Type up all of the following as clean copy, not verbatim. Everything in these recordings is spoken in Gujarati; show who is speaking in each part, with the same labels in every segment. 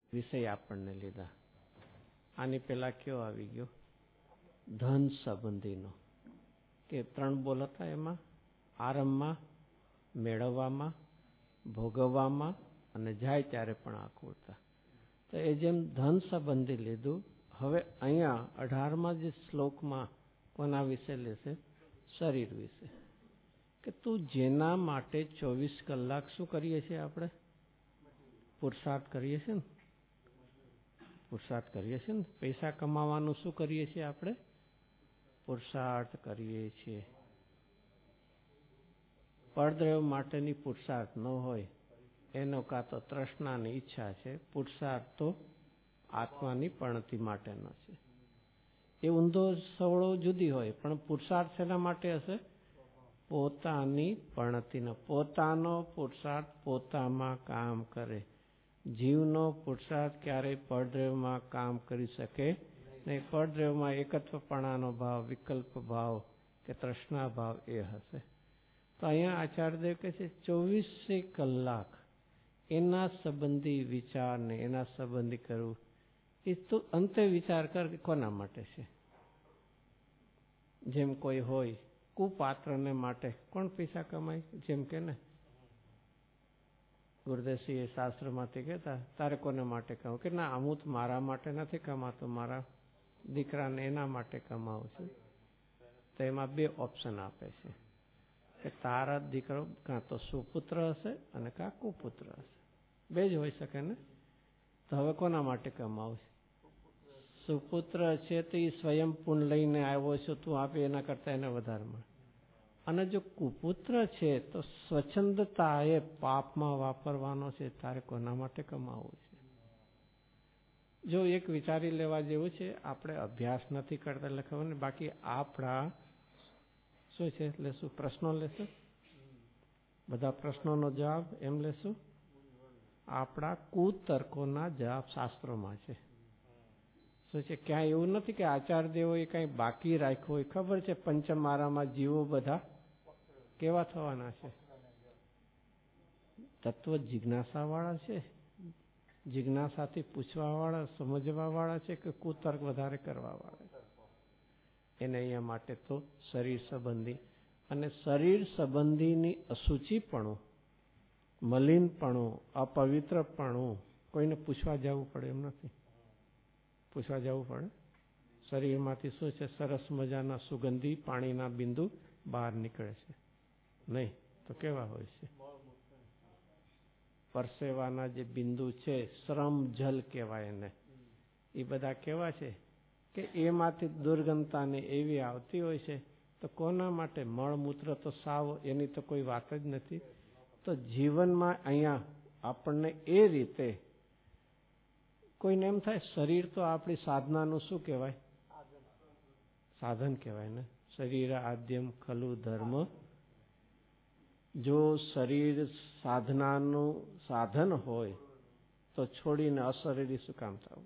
Speaker 1: વિષય આપણને લીધા. આની પહેલા કયો આવી ગયો? ધન સંબંધીનો, કે 3 બોલ હતા એમાં, આરંભમાં, મેળવવામાં, ભોગવવામાં અને જાય ત્યારે પણ આકુળતા. તો એ જેમ ધન સંબંધી લીધું, હવે અહીંયા 18મા જે શ્લોકમાં કોના વિશે લેશે? શરીર વિશે. કે તું જેના માટે 24 કલાક શું કરીએ છીએ આપણે? પુરુષાર્થ કરીએ છીએ ને? પુરુષાર્થ કરીએ છીએ ને? પૈસા કમાવાનું શું કરીએ છીએ આપણે? પુરુષાર્થ કરીએ છીએ. પરદ્રવ્ય માટેની પુરુષાર્થ ન હોય એનો કાં તો તૃષ્ણાની ઈચ્છા છે, પુરુષાર્થ તો આત્માની પણતિ માટેનો છે. એ ઊંધો સવળો જુદી હોય, પણ પુરુષાર્થ શેના માટે હશે? પોતાની પણતિનો. પોતાનો પુરુષાર્થ પોતામાં કામ કરે. જીવનો પુરુષાર્થ ક્યારેય પરદ્રવ્યમાં કામ કરી શકે નહીં. પરદ્રવ્યમાં એકત્વપણાનો ભાવ, વિકલ્પ ભાવ કે તૃષ્ણા ભાવ એ હશે. તો અહીંયા આચાર્યદેવ કહે છે 24 કલાક એના સંબંધી વિચારને એના સંબંધી કરવું. એ તો અંતે વિચાર કર કે કોના માટે છે. જેમ કોઈ હોય કુપાત્રને માટે કોણ પૈસા કમાય? જેમ કે ને ગુરુદેવસિંહ શાસ્ત્રમાંથી કહેતા, તારે કોને માટે કમાવું? કે ના, હું મારા માટે નથી કમાતો, મારા દીકરાને એના માટે કમાવું છું. તો એમાં 2 ઓપ્શન આપે છે કે તારા દીકરો કાં તો સુપુત્ર હશે અને કાં કુપુત્ર હશે. 2 જ હોઈ શકે ને. તો હવે કોના માટે કમાવું? સુપુત્ર છે તો એ સ્વયં પૂર્ણ લઈને આવ્યો છે, તું આપે એના કરતાં એને વધારે મળે. અને જો કુપુત્ર છે તો સ્વચ્છંદતા એ પાપમાં વાપરવાનો છે, તારે કોના માટે કમાવું છે? જો એક વિચારી લેવા જેવું છે, આપણે અભ્યાસ નથી કરતા એટલે ખબર ને, બાકી આપણા શું છે લેશું? પ્રશ્નો લેશું, બધા પ્રશ્નોનો જવાબ એમ લેશું. આપણા કુતર્કોના જવાબ શાસ્ત્રોમાં છે. શું છે? ક્યાંય એવું નથી કે આચાર્યદેવોએ કંઈ બાકી રાખ્યું હોય. ખબર છે પંચમારામાં જીવો બધા કેવા થવાના છે? તત્વ જિજ્ઞાસા વાળા છે, જિજ્ઞાસાથી પૂછવા વાળા, સમજવા વાળા છે, કે કુતર્ક વધારે કરવા વાળા? એને અહીંયા માટે તો શરીર સંબંધી, અને શરીર સંબંધીની અશુચિપણું, મલિનપણું, અપવિત્રપણું કોઈને પૂછવા જવું પડે એમ નથી. પૂછવા જવું પડે? શરીરમાંથી શું છે? સરસ મજાના સુગંધી પાણીના બિંદુ બહાર નીકળે છે નહીં તો કેવા હોય છે? પરસેવાના જે બિંદુ છે, શ્રમ જલ કહેવાય એને, એ બધા કેવા છે કે એમાંથી દુર્ગંધતાને એવી આવતી હોય છે. તો કોના માટે? મળમૂત્ર તો સાવ એની તો કોઈ વાત જ નથી. તો જીવનમાં અહીંયા આપણને એ રીતે કોઈને એમ થાય શરીર તો આપણી સાધનાનું શું કહેવાય? સાધન કહેવાય ને. શરીર આદ્યમ ખલુ ધર્મ. જો શરીર સાધનાનું સાધન હોય તો છોડીને અશરીરી શું કામ થવું?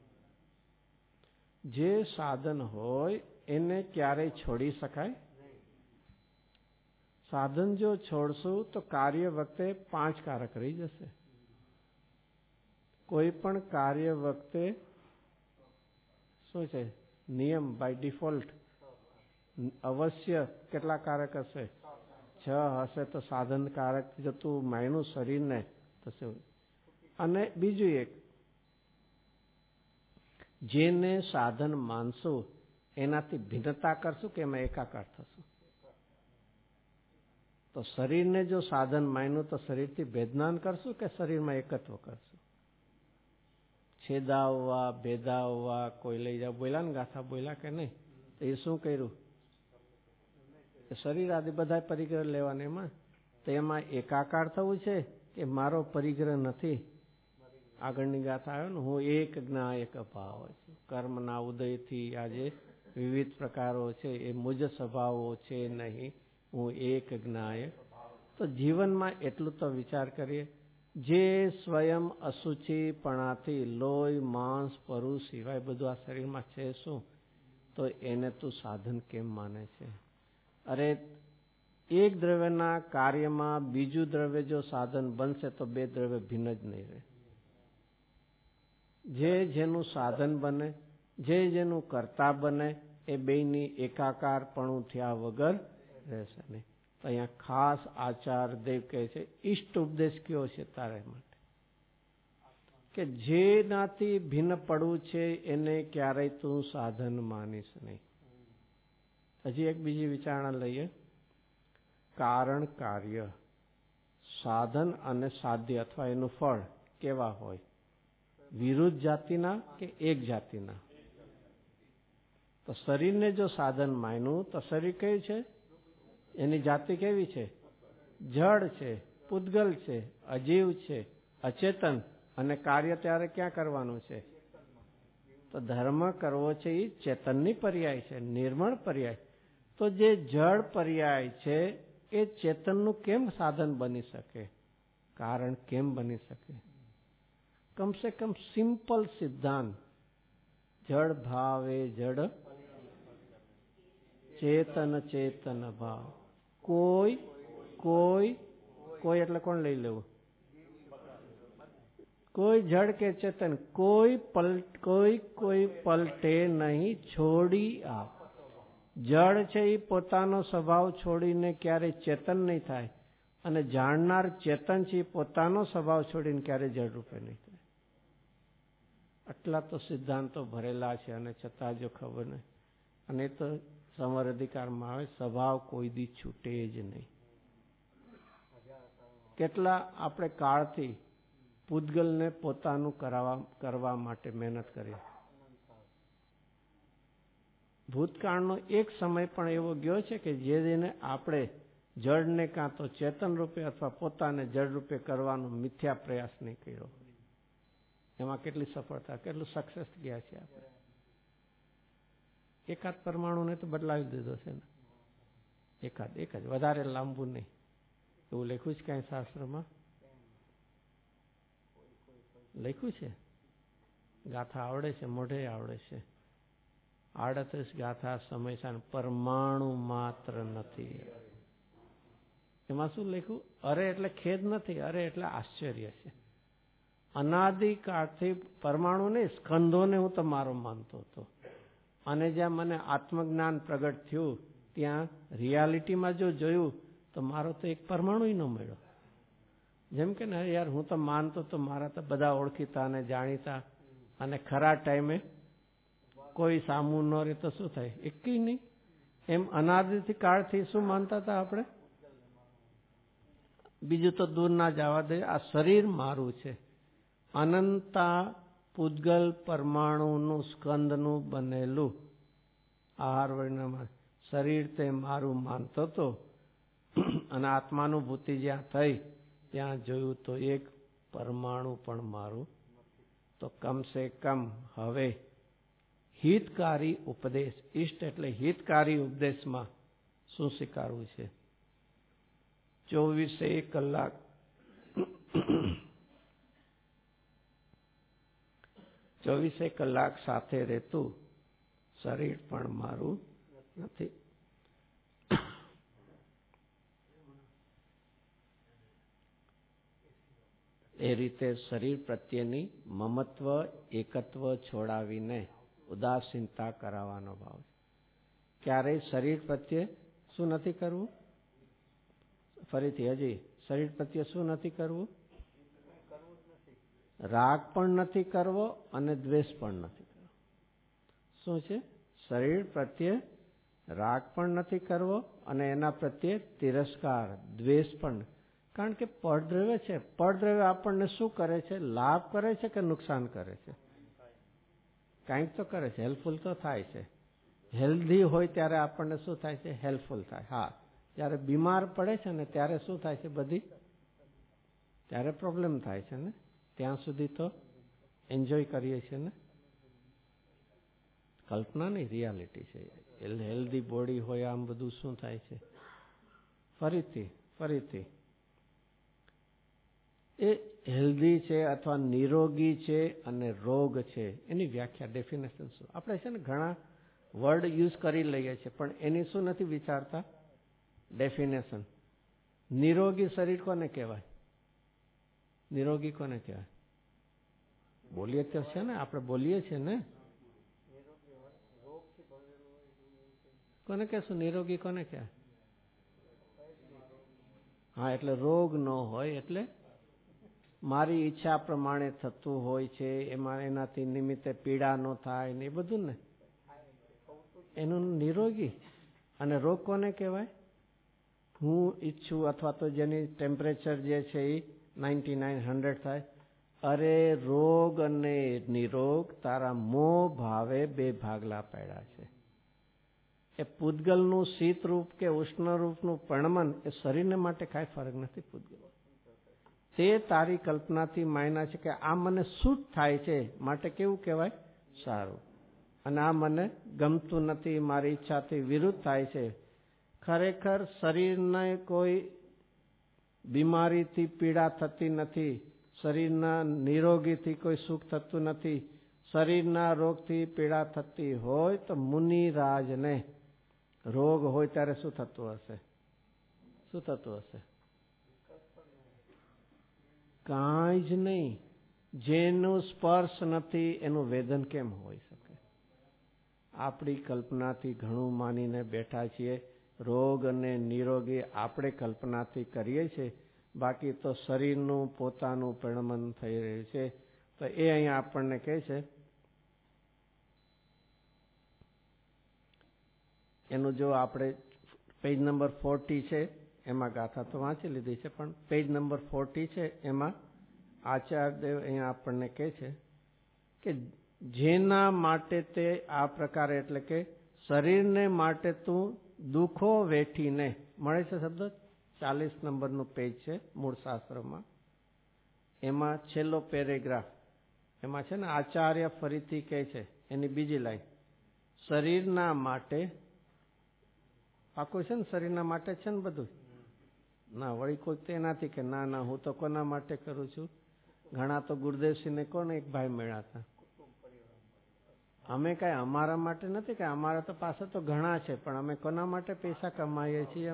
Speaker 1: જે સાધન હોય એને ક્યારેય છોડી શકાય? સાધન જો છોડશું તો કાર્ય વખતે 5 કારક રહી જશે. કોઈ પણ કાર્ય વખતે શું છે? નિયમ બાય ડિફોલ્ટ અવશ્ય કેટલા કારક હશે? 6 હશે. તો સાધન કારક જતું માયનું શરીરને થશે. અને બીજું એક, જેને સાધન માનશું એનાથી ભિન્નતા કરશું કે એમાં એકાકાર થશું? તો શરીરને જો સાધન માન્યું તો શરીરથી ભેદનાન કરશું કે શરીરમાં એકત્વ કરશું? છેદાવવા, ભેદાવવા, કોઈ લઈ જાવ, બોલ્યા ને ગાથા બોલ્યા કે નહીં? તો એ શું કર્યું? શરીર આદિ બધા પરિગ્રહ લેવાના એમાં. તો એમાં એકાકાર થવું છે કે મારો પરિગ્રહ નથી? આગળની ગાથા આવ્યો ને, હું એક જ્ઞા એક અભાવ છું. કર્મના ઉદયથી આજે વિવિધ પ્રકારો છે, એ મુજ સ્વભાવો છે નહીં, હું એક જ્ઞાય. તો જીવનમાં એટલું તો વિચાર કરીએ, જે સ્વયં અશુચિપણાથી લોહી, માંસ, પરુ સિવાય બધું આ શરીરમાં છે શું, તો એને તું સાધન કેમ માને છે? અરે એક દ્રવ્યના કાર્યમાં બીજું દ્રવ્ય જો સાધન બનશે તો 2 દ્રવ્ય ભિન્ન જ નહીં રહે. જે જેનું સાધન બને, જે જેનું કર્તા બને, એ બેયની એકાકારપણું થયા વગર રહેશે નહીં. તો અહીંયા ખાસ આચાર દેવ કહે છે ઈષ્ટ ઉપદેશ કયો છે તારે માટે, કે જેનાથી ભિન્ન પડવું છે એને ક્યારેય તું સાધન માનીશ નહીં. હજી એક બીજી વિચારણા લઈએ. કારણ કાર્ય, સાધન અને સાધ્ય અથવા એનું ફળ કેવા હોય? વિરુદ્ધ જાતિના કે એક જાતિના? તો શરીરને જો સાધન માન્યું તો શરીર કયું છે? એની જાતિ કેવી છે? જડ છે, પૂતગલ છે, અજીવ છે, અચેતન. અને કાર્ય ત્યારે ક્યાં કરવાનું છે? તો ધર્મ કરવો છે એ ચેતનની પર્યાય છે, નિર્મળ પર્યાય. તો જે જડ પર્યાય છે એ ચેતનનું કેમ સાધન બની શકે? કારણ કેમ બની શકે? કમસે કમ સિમ્પલ સિદ્ધાંત, જડ ભાવે જડ ચેતન ચેતન ભાવ. કોઈ કોઈ કોઈ એટલે કોણ લઈ લેવું? કોઈ જડ કે ચેતન, કોઈ પલટે નહીં, છોડી આપ. જડ છે એ પોતાનો સ્વભાવ છોડીને ક્યારેય ચેતન નહીં થાય, અને જાણનાર ચેતન છે એ પોતાનો સ્વભાવ છોડીને ક્યારેય જડ રૂપે નહીં થાય. આટલા તો સિદ્ધાંતો ભરેલા છે, અને છતાં જો ખબર નહીં. અને તો સમર અધિકારમાં આવે, સ્વભાવ કોઈ દી છૂટે જ નહીં. કેટલા આપણે કાળથી પૂતગલને પોતાનું કરવા માટે મહેનત કરી. ભૂતકાળનો એક સમય પણ એવો ગયો છે કે જેને આપણે જડને કાં તો ચેતન રૂપે અથવા પોતાને જડ રૂપે કરવાનો મિથ્યા પ્રયાસ નહીં કર્યો. એમાં કેટલી સફળતા, કેટલું સક્સેસ ગયા છે આપણે. એકાદ પરમાણુને તો બદલાવી દીધો છે ને, એક જ, વધારે લાંબુ નહીં. એવું લખ્યું છે ક્યાંય શાસ્ત્રમાં? લખ્યું છે? ગાથા આવડે છે, મોઢે આવડે છે. 38 ગાથા સમયસાન પરમાણુ માત્ર નથી. એમાં શું લખ્યું? અરે એટલે ખેદ નથી, અરે એટલે આશ્ચર્ય છે. અનાદિકાળથી પરમાણુ નહીં, સ્કંધોને હું તો મારો માનતો હતો. અને જ્યાં મને આત્મજ્ઞાન પ્રગટ થયું ત્યાં રિયાલિટીમાં જો જોયું તો મારો તો એક પરમાણુ ન મળ્યો. જેમ કે ને યાર, હું તો માનતો તો મારા તો બધા ઓળખીતા અને જાણીતા, અને ખરા ટાઈમે કોઈ સામું ન રહે તો શું થાય? એકેય નહીં. એમ અનાદિથી કાળથી શું માનતા હતા આપણે? બીજું તો દૂર ના જવા દે, આ શરીર મારું છે. અનંતા પૂતગલ પરમાણુનું સ્કંદનું બનેલું આહાર વર્ણમાં શરીર તે મારું માનતો હતો. અને આત્માનુભૂતિ જ્યાં થઈ ત્યાં જોયું તો એક પરમાણુ પણ મારું. તો કમસે કમ હવે હિતકારી ઉપદેશ, ઈષ્ટ એટલે હિતકારી ઉપદેશમાં શું સ્વીકારવું છે? 24 કલાક 24 કલાક સાથે રહેતું શરીર પણ મારું નથી. એ રીતે શરીર પ્રત્યેની મમત્વ એકત્વ છોડાવીને ઉદાસીનતા કરાવવાનો ભાવ છે. ક્યારેય શરીર પ્રત્યે શું નથી કરવું? ફરીથી હજી, શરીર પ્રત્યે શું નથી કરવું? રાગ પણ નથી કરવો અને દ્વેષ પણ નથી કરવો. શું છે? શરીર પ્રત્યે રાગ પણ નથી કરવો અને એના પ્રત્યે તિરસ્કાર, દ્વેષ પણ. કારણ કે પરદ્રવ્ય છે. પરદ્રવ્ય આપણને શું કરે છે? લાભ કરે છે કે નુકસાન કરે છે? કાંઈક તો કરે છે, હેલ્પફુલ તો થાય છે. હેલ્ધી હોય ત્યારે આપણને શું થાય છે? હેલ્પફુલ થાય. હા, જ્યારે બીમાર પડે છે ને ત્યારે શું થાય છે? બધી ત્યારે પ્રોબ્લેમ થાય છે ને. ત્યાં સુધી તો એન્જોય કરીએ છીએ ને. કલ્પના નહીં, રિયાલિટી છે. હેલ્ધી બોડી હોય આમ બધું શું થાય છે? ફરીથી એ હેલ્ધી છે અથવા નિરોગી છે અને રોગ છે, એની વ્યાખ્યા, ડેફિનેશન શું? આપણે છે ને ઘણા વર્ડ યુઝ કરી લઈએ છીએ પણ એની શું નથી વિચારતા? ડેફિનેશન. નિરોગી શરીર કોને કહેવાય? નિરોગી કોને કહેવાય? બોલીએ તો છે ને, આપણે બોલીએ છીએ ને. કોને કહેશું નિરોગી? કોને કહે? હા, એટલે રોગ ન હોય, એટલે મારી ઈચ્છા પ્રમાણે થતું હોય છે, એમાં એનાથી નિમિત્તે પીડા ન થાય ને, એ બધું ને એનું નિરોગી. અને રોગ કોને કહેવાય? હું ઈચ્છું અથવા તો જેની ટેમ્પરેચર જે છે એ 99, 100 થાય. અરે રોગ અને નિરોગ તારા મોહ ભાવે બે ભાગલા પડ્યા છે. એ પૂતગલનું શીત રૂપ કે ઉષ્ણ રૂપનું પરિણમન એ શરીરને માટે કાંઈ ફરક નથી. પૂતગલ તે તારી કલ્પનાથી માયના છે કે આ મને સૂટ થાય છે માટે કેવું કહેવાય? સારું. અને આ મને ગમતું નથી, મારી ઈચ્છાથી વિરુદ્ધ થાય છે. ખરેખર શરીરને કોઈ બીમારીથી પીડા થતી નથી, શરીરના નિરોગીથી કોઈ સુખ થતું નથી. શરીરના રોગથી પીડા થતી હોય તો મુનિરાજને રોગ હોય ત્યારે શું થતું હશે? શું થતું હશે? કાંઈ જ નહીં. જેનું સ્પર્શ નથી એનું વેદન કેમ હોઈ શકે? આપણી કલ્પનાથી ઘણું માનીને બેઠા છીએ. રોગ અને નિરોગી આપણે કલ્પનાથી કરીએ છીએ, બાકી તો શરીરનું પોતાનું પરિણમન થઈ રહ્યું છે. તો એ અહીંયા આપણને કહે છે, એનું જો આપણે પેજ નંબર 40 છે એમાં ગાથા તો વાંચી લીધી છે, પણ પેજ નંબર 40 છે એમાં આચાર્યદેવ અહીંયા આપણને કહે છે કે જેના માટે તે આ પ્રકારે, એટલે કે શરીરને માટે તું દુઃખો વેઠીને, મળે છે શબ્દ 40 નંબરનું પેજ છે મૂળ શાસ્ત્રમાં, એમાં છેલ્લો પેરેગ્રાફ એમાં છે ને આચાર્ય ફરીથી કહે છે એની બીજી લાઈન, શરીરના માટે આખું છે ને શરીરના માટે છે ને બધું. ના વળી કોઈ તેનાથી કે ના ના હું તો કોના માટે કરું છું. ઘણા તો ગુરુદેવસિંહને કોને એક ભાઈ મળ્યા હતા, અમે કઈ અમારા માટે નથી, કે અમારા તો પાસે તો ઘણા છે, પણ અમે કોના માટે પૈસા કમાઈએ છીએ?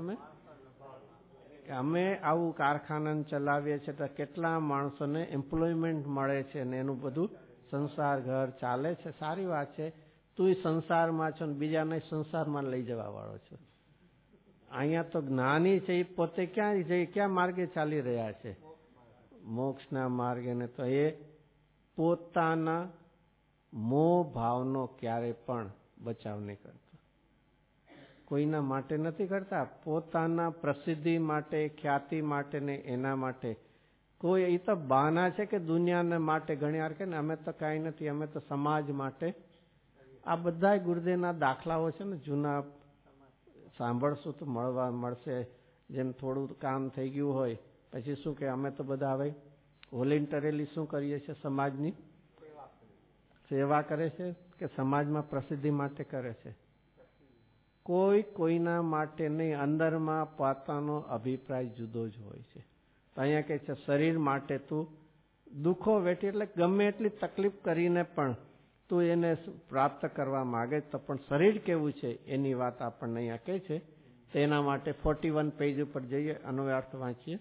Speaker 1: અમે આવું કારખાના ચલાવીએ છીએ તો કેટલા માણસોને એમ્પ્લોયમેન્ટ મળે છે ને એનું બધું સંસાર ઘર ચાલે છે. સારી વાત છે. તું સંસારમાં છો ને બીજાને સંસારમાં લઈ જવા વાળો છો. અહીંયા તો જ્ઞાની છે એ પોતે ક્યાં માર્ગે ચાલી રહ્યા છે? મોક્ષના માર્ગે. ને તો એ પોતાના મોહ ભાવનો ક્યારે પણ બચાવ નહીં કરતો, કોઈના માટે નથી કરતા. પોતાના પ્રસિદ્ધિ માટે, ખ્યાતિ માટે ને એના માટે કોઈ, એ તો બહાના છે કે દુનિયાને માટે. ઘણી વાર કે ને અમે તો કાંઈ નથી, અમે તો સમાજ માટે. આ બધા ગુરુદેવના દાખલાઓ છે ને જૂના, સાંભળશું તો મળશે. જેમ થોડું કામ થઈ ગયું હોય પછી શું કે અમે તો બધા હવે વોલેન્ટરીલી શું કરીએ છીએ? સમાજની સેવા કરે છે કે સમાજમાં પ્રસિદ્ધિ માટે કરે છે? કોઈ કોઈના માટે નહીં. અંદરમાં પોતાનો અભિપ્રાય જુદો જ હોય છે. તો અહીંયા કહે છે શરીર માટે તું દુઃખો વેઠી, એટલે ગમે એટલી તકલીફ કરીને પણ તું એને પ્રાપ્ત કરવા માંગે તો પણ શરીર કેવું છે એની વાત આપણને અહીંયા કહે છે. તેના માટે 41 પેજ ઉપર જઈએ, આનો અર્થ વાંચીએ.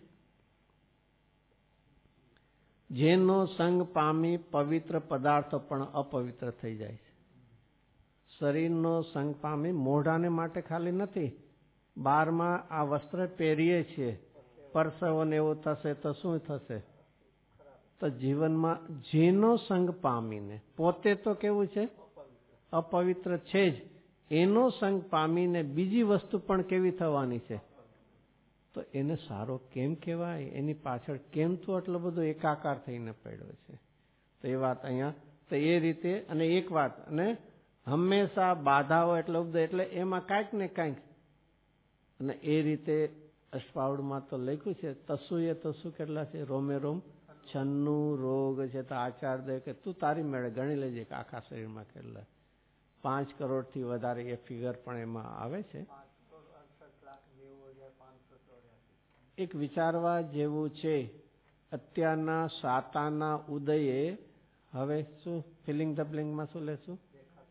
Speaker 1: જેનો સંગ પામી પવિત્ર પદાર્થો પણ અપવિત્ર થઈ જાય છે. શરીરનો સંગ પામી, મોઢાને માટે ખાલી નથી. બહારમાં આ વસ્ત્ર પહેરીએ છીએ, પરસેવો ને એવું થશે તો શું થશે? તો જીવનમાં જેનો સંગ પામીને, પોતે તો કેવું છે? અપવિત્ર છે જ. એનો સંગ પામીને બીજી વસ્તુ પણ કેવી થવાની છે? તો એને સારો કેમ કહેવાય? એની પાછળ કેમ તું આટલો બધો એકાકાર થઈને પડ્યો છે? તો એ વાત અહીંયા, તો એ રીતે. અને એક વાત, અને હંમેશા બાધાઓ એટલે એમાં કાંઈક ને કાંઈક. અને એ રીતે અષ્ટાવડમાં તો લખ્યું છે, તસુ કેટલા છે? રોમે રોમ 96 રોગ છે. તો આચાર્ય કે તું તારી મેળે ગણી લેજે કે આખા શરીરમાં કેટલા. 5 કરોડથી વધારે એ ફિગર પણ એમાં આવે છે. એક વિચારવા જેવું છે. અત્યારના સાતાના ઉદયે હવે શું ફિલિંગ ધ બ્લેન્કમાં શું લેશું?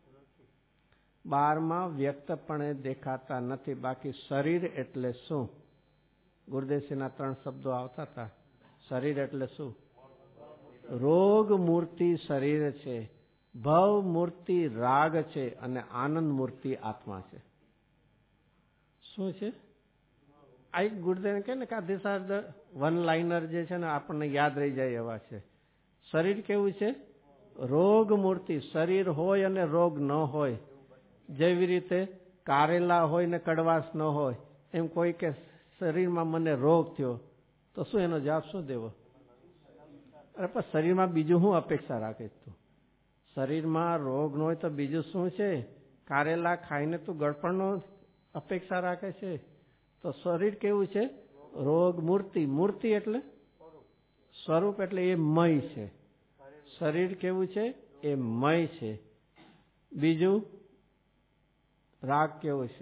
Speaker 1: બહારમાં વ્યક્તપણે દેખાતા નથી. બાકી શરીર એટલે શું? ગુરુદેવસિંહના 3 શબ્દો આવતા હતા. શરીર એટલે શું? રોગ મૂર્તિ શરીર છે, ભવ મૂર્તિ રાગ છે અને આનંદ મૂર્તિ આત્મા છે. શું છે? આ એક ગુરુદેવ કહે ને કે this are the one liner જે છે ને આપણને યાદ રહી જાય એવા છે. શરીર કેવું છે? રોગ મૂર્તિ. શરીર હોય અને રોગ ન હોય. જેવી રીતે કારેલા હોય ને કડવાશ ન હોય, એમ કોઈ કે શરીરમાં મને રોગ થયો તો શું એનો જવાબ શું દેવો? અરે પણ શરીરમાં બીજું શું અપેક્ષા રાખે તું? શરીરમાં રોગ ન હોય તો બીજું શું છે? કારેલા ખાઈને તું ગળપણનો અપેક્ષા રાખે છે? તો શરીર કેવું છે? રોગ મૂર્તિ. મૂર્તિ એટલે સ્વરૂપ, એટલે એ મય છે. શરીર કેવું છે? એ મય છે. બીજું રાગ કેવો છે?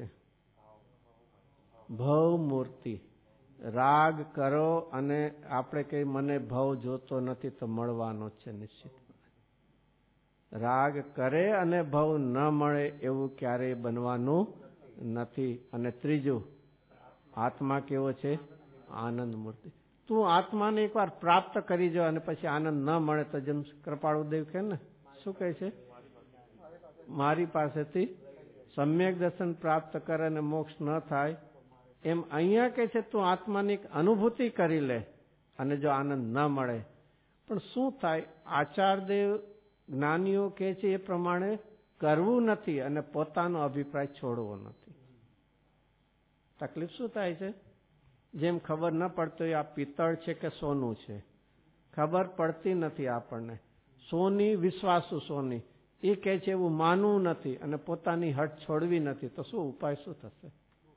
Speaker 1: ભવ મૂર્તિ. રાગ કરો અને આપણે કઈ મને ભવ જોતો નથી તો મળવાનો છે નિશ્ચિત. રાગ કરે અને ભવ ન મળે એવું ક્યારેય બનવાનું નથી. અને ત્રીજું આત્મા કેવો છે? આનંદ મૂર્તિ. તું આત્માને એકવાર પ્રાપ્ત કરી જો અને પછી આનંદ ન મળે તો જેમ કૃપાળુદેવ કહે ને, શું કહે છે? મારી પાસેથી સમ્યક દર્શન પ્રાપ્ત કરે અને મોક્ષ ન થાય, એમ અહીંયા કે છે તું આત્માની અનુભૂતિ કરી લે અને જો આનંદ ન મળે. પણ શું થાય? આચાર્યદેવ જ્ઞાનીઓ કહે છે એ પ્રમાણે કરવું નથી અને પોતાનો અભિપ્રાય છોડવો નથી. તકલીફ શું થાય છે? જેમ ખબર ન પડતી આ પિત્તળ છે કે સોનું છે, ખબર પડતી નથી આપણને. સોની વિશ્વાસુ સોની એ કહે છે એવું માનવું નથી અને પોતાની હટ છોડવી નથી, તો શું ઉપાય શું થશે?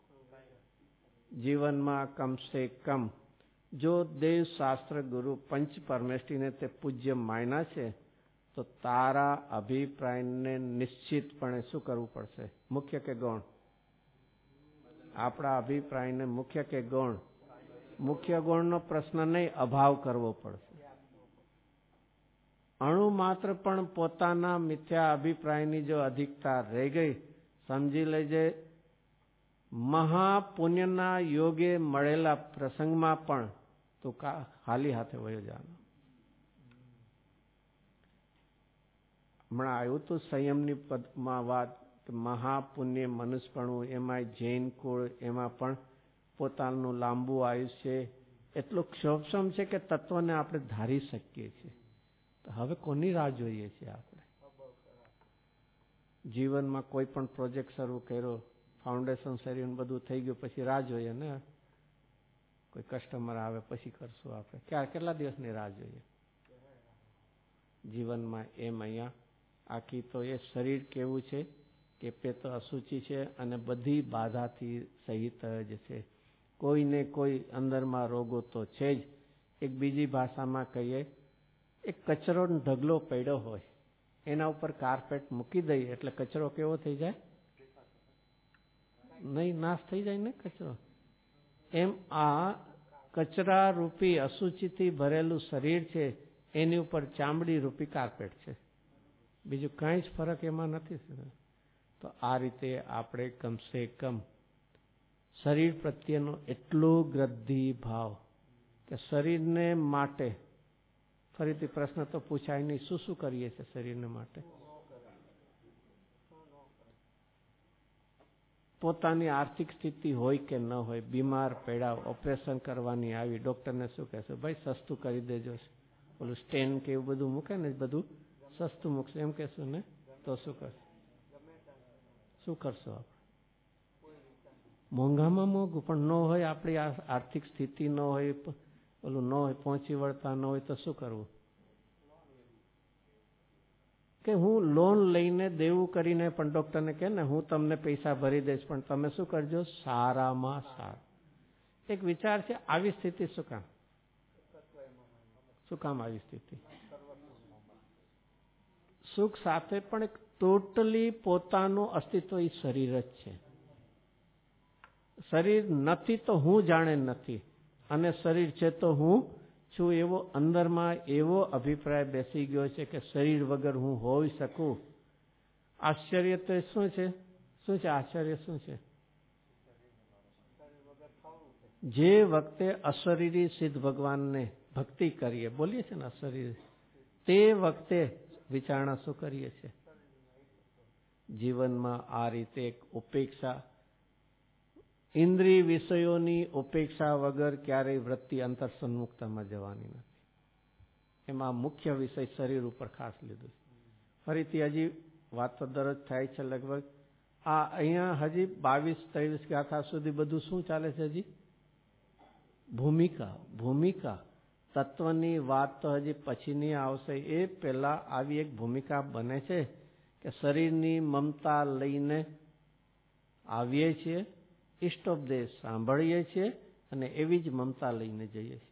Speaker 1: જીવનમાં કમસે કમ જો દેવ શાસ્ત્ર ગુરુ પંચ પરમેષ્ઠીને તે પૂજ્ય માયના છે તો તારા અભિપ્રાયને નિશ્ચિતપણે શું કરવું પડશે? મુખ્ય કે ગૌણ? આપણા અભિપ્રાયને મુખ્ય કે ગૌણ? મુખ્ય ગૌણનો પ્રશ્ન નહીં, અભાવ કરવો પડશે. અણુ માત્ર પણ પોતાના મિથ્યા અભિપ્રાયની જો અધિકતા રહી ગઈ, સમજી લેજે મહાપુણ્યના યોગે મળેલા પ્રસંગમાં પણ તું ખાલી હાથે વયો જવાનો. હમણાં આવ્યું હતું સંયમની પદમાં વાત કે મહાપુણ્ય મનુષ્યપણું, એમાં જૈન કુળ, એમાં પણ પોતાનું લાંબુ આયુષ્ય એટલું ક્ષોભક્ષમ છે કે તત્વને આપણે ધારી શકીએ છીએ. તો હવે કોની રાહ જોઈએ છીએ આપણે? જીવનમાં કોઈ પણ પ્રોજેક્ટ શરૂ કર્યો, ફાઉન્ડેશન શરીર બધું થઈ ગયું, પછી રાહ જોઈએ ને કોઈ કસ્ટમર આવે પછી કરશું આપણે. કેટલા દિવસની રાહ જોઈએ જીવનમાં? એમ અહીંયા આખી તો એ શરીર કેવું છે કે પેટ અશુચિ છે અને બધી બાધાથી સહિત જ છે. કોઈને કોઈ અંદરમાં રોગો તો છે જ. એક બીજી ભાષામાં કહીએ, એક કચરો ઢગલો પડ્યો હોય, એના ઉપર કાર્પેટ મૂકી દઈએ એટલે કચરો કેવો થઈ જાય? નહીં, નાશ થઈ જાય ને કચરો. એમ આ કચરા રૂપી અશુચિથી ભરેલું શરીર છે, એની ઉપર ચામડી રૂપી કાર્પેટ છે. બીજું કાંઈ જ ફરક એમાં નથી. તો આ રીતે આપણે કમસે કમ શરીર પ્રત્યેનો એટલો ગ્રદ્ધિ ભાવ કે શરીરને માટે, ફરીથી પ્રશ્ન તો પૂછાય નહીં, શું શું કરીએ છીએ શરીરને માટે? પોતાની આર્થિક સ્થિતિ હોય કે ન હોય, બીમાર પડ્યા, ઓપરેશન કરવાની આવી, ડોક્ટરને શું કહેશે? ભાઈ સસ્તું કરી દેજો, ઓલું સ્ટેન કે એવું બધું મૂકે ને, બધું સસ્તું મૂકશે એમ કહેશું ને, તો શું કરશે? શું કરશો આપણે? મોંઘામાં મોંઘું પણ ન હોય, આપણી આર્થિક સ્થિતિ ન હોય, ઓલું ન હોય, પહોંચી વળતા ન હોય તો શું કરવું? કે હું લોન લઈને દેવું કરીને પણ ડોક્ટરને કહે ને હું તમને પૈસા ભરી દઈશ, પણ તમે શું કરજો? સારામાં સારું. એક વિચાર છે, આવી સ્થિતિ શું કામ? શું કામ આવી સ્થિતિ? સુખ સાથે પણ એક ટોટલી પોતાનું અસ્તિત્વ એ શરીર જ છે. શરીર નથી તો હું જાણે નથી, અને શરીર છે તો હું છું, એવો અંદરમાં એવો અભિપ્રાય બેસી ગયો છે કે શરીર વગર હું હોઈ શકું. આશ્ચર્ય તો શું છે? શું છે આશ્ચર્ય? શું છે? જે વખતે અશરીરી સિદ્ધ ભગવાનને ભક્તિ કરીએ, બોલીએ છીએ ને અશરીરી, તે વખતે વિચારણા શું કરીએ છીએ? જીવનમાં આ રીતે એક ઉપેક્ષા, ઇન્દ્રિય વિષયોની ઉપેક્ષા વગર ક્યારેય વૃત્તિ અંતર સન્મુખતામાં જવાની નથી. એમાં મુખ્ય વિષય શરીર ઉપર ખાસ લીધું છે. ફરીથી હજી વાત તો દરરોજ થાય છે લગભગ. આ અહીંયા હજી 22-23 ગાથા સુધી બધું શું ચાલે છે? હજી ભૂમિકા તત્વની વાત તો હજી પછીની આવશે. એ પહેલા આવી એક ભૂમિકા બને છે કે શરીરની મમતા લઈને આવીએ છીએ, ઇષ્ટોપદેશ સાંભળીએ છીએ અને એવી જ મમતા લઈને જઈએ છીએ.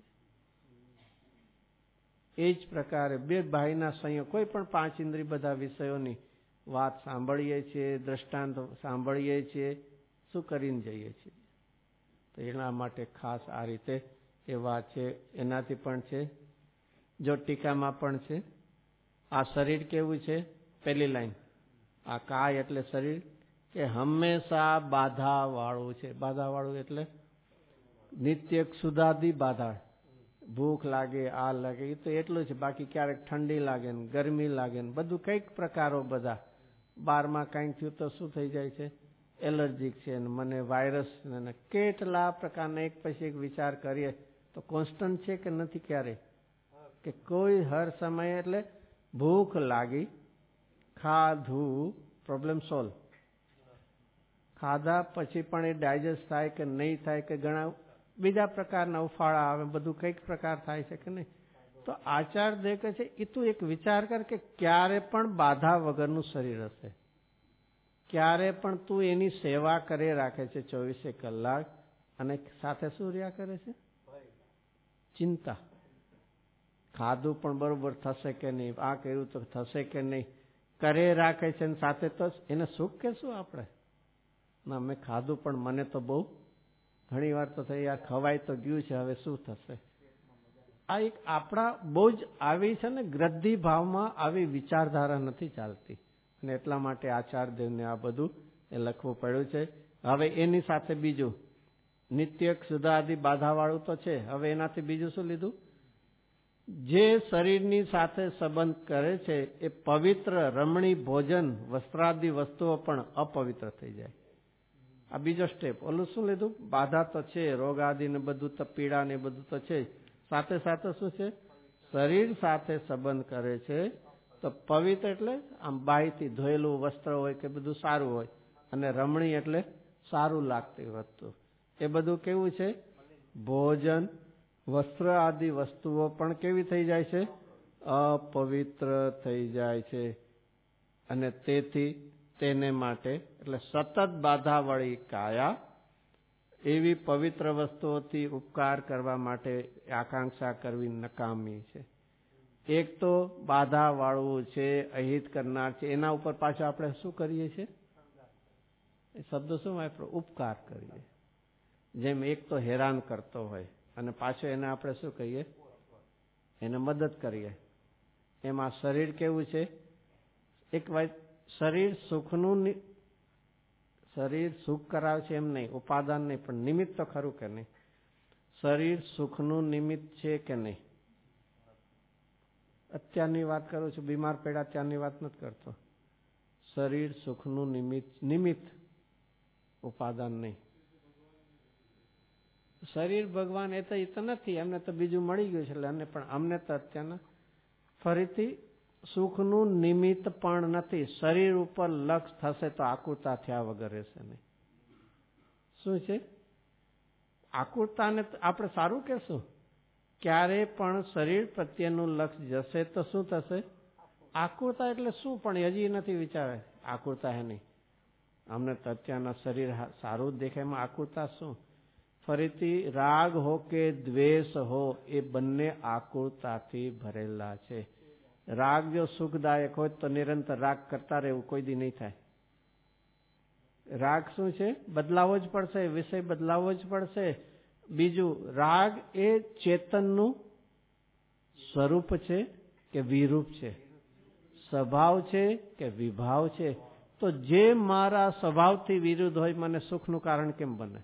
Speaker 1: એ જ પ્રકારે બે ભાઈના સંયોગ, કોઈ પણ 5 ઇન્દ્રિય બધા વિષયોની વાત સાંભળીએ છીએ, દ્રષ્ટાંત સાંભળીએ છીએ, શું કરીને જઈએ છીએ? તો એના માટે ખાસ આ રીતે એ વાત છે. એનાથી પણ છે, જો ટીકામાં પણ છે. આ શરીર કેવું છે? પહેલી લાઈન, આ કાય એટલે શરીર કે હંમેશા બાધા વાળું છે. બાધા વાળું એટલે નિત્ય ક્ષુધાદી બાધા. ભૂખ લાગે, આ લાગે, એ તો એટલું છે. બાકી ક્યારેક ઠંડી લાગે ને ગરમી લાગે ને બધું કંઈક પ્રકારો બધા. બારમાં કંઈક થયું તો શું થઈ જાય છે? એલર્જીક છે ને મને વાયરસ ને કેટલા પ્રકારના એક પછી એક વિચાર કરીએ તો કોન્સ્ટન્ટ છે કે નથી? ક્યારે કે કોઈ હર સમયે એટલે ભૂખ લાગી, ખાધું, પ્રોબ્લેમ સોલ્વ. ખાધા પછી પણ એ ડાયજેસ્ટ થાય કે નહીં થાય, કે ઘણા બીજા પ્રકારના ઉફાળા આવે, બધું કંઈક પ્રકાર થાય છે કે નહીં? તો આચાર દેખે છે એ તું એક વિચાર કર કે ક્યારે પણ બાધા વગરનું શરીર હશે, ક્યારે પણ તું એની સેવા કરે રાખે છે 24 કલાક, અને સાથે શું રહ્યા કરે છે? ચિંતા. ખાધું પણ બરોબર થશે કે નહીં, આ કર્યું તો થશે કે નહીં, કરે રાખે છે. સાથે તો એને સુખ કે શું આપણે? ના, મેં ખાધું પણ મને તો બહુ ઘણી વાર તો થઈ, યાર ખવાય તો ગયું છે, હવે શું થશે? આ એક આપણા બહુ જ આવી છે ને ગ્રદ્ધિ ભાવમાં આવી વિચારધારા નથી ચાલતી, અને એટલા માટે આચાર્યદેવને આ બધું એ લખવું પડ્યું છે. હવે એની સાથે બીજું નિત્ય ક્ષુધાદિ બાધાવાળું તો છે. હવે એનાથી બીજું શું લીધું? જે શરીરની સાથે સંબંધ કરે છે એ પવિત્ર રમણી ભોજન વસ્ત્રાદિ વસ્તુઓ પણ અપવિત્ર થઈ જાય. આ બીજો સ્ટેપ. ઓલું શું લીધું? બાધા તો છે, રોગ આદિ ને બધું તો, પીડા ને બધું તો છે. સાથે સાથે શું છે? શરીર સાથે સંબંધ કરે છે તો પવિત્ર એટલે આમ બાહીથી ધોયેલું વસ્ત્ર હોય કે બધું સારું હોય, અને રમણી એટલે સારું લાગતી વસ્તુ. એ બધું કેવું છે? ભોજન, વસ્ત્ર આદિ વસ્તુઓ પણ કેવી થઈ જાય છે? અપવિત્ર થઈ જાય છે. અને તેથી તેને માટે એટલે સતત બાધાવાળી કાયા એવી પવિત્ર વસ્તુઓથી ઉપકાર કરવા માટે આકાંક્ષા કરવી નકામી છે. એક તો બાધા વાળવું છે, અહિત કરનાર છે, એના ઉપર પાછો આપણે શું કરીએ છીએ? એ શબ્દ શું વાપરો? ઉપકાર કરીએ. જેમ એક તો હેરાન કરતો હોય અને પાછો એને આપણે શું કહીએ? એને મદદ કરીએ. એમાં શરીર કેવું છે? એક વાત, શરીર સુખનું, શરીર સુખ કરાવે છે એમ નહીં, ઉપાદાન નહીં, પણ નિમિત્ત તો ખરું કે નહીં? શરીર સુખનું નિમિત્ત છે કે નહીં? અત્યારની વાત કરું છું, બીમાર પડ્યા ત્યારની વાત નથી કરતો. શરીર સુખનું નિમિત્ત, ઉપાદાન નહીં. શરીર ભગવાન એ તો નથી, એમને તો બીજું મળી ગયું છે એટલે, અને પણ અમને તો અત્યારના ફરીથી સુખનું નિમિત્ત પણ નથી. શરીર ઉપર લક્ષ થશે તો આકુરતા થયા વગર રહેશે નહીં. શું છે? આકુરતાને આપણે સારું કહેશું. ક્યારે પણ શરીર પ્રત્યેનું લક્ષ જશે તો શું થશે? આકુરતા એટલે શું? પણ હજી નથી વિચારે આકુરતા હે નહીં. અમને તો અત્યારના શરીર સારું જ દેખાય, એમાં આકુરતા શું? ફરીથી રાગ હો કે દ્વેષ હો, એ બંને આકુરતાથી ભરેલા છે. રાગ જો સુખદાયક હોય તો નિરંતર રાગ કરતા રહેવું, કોઈ દી નહીં થાય. રાગ શું છે? બદલાવો જ પડશે, વિષય બદલાવો જ પડશે. બીજું, રાગ એ ચેતનનું સ્વરૂપ છે કે વિરૂપ છે? સ્વભાવ છે કે વિભાવ છે? તો જે મારા સ્વભાવથી વિરુદ્ધ હોય, મને સુખનું કારણ કેમ બને?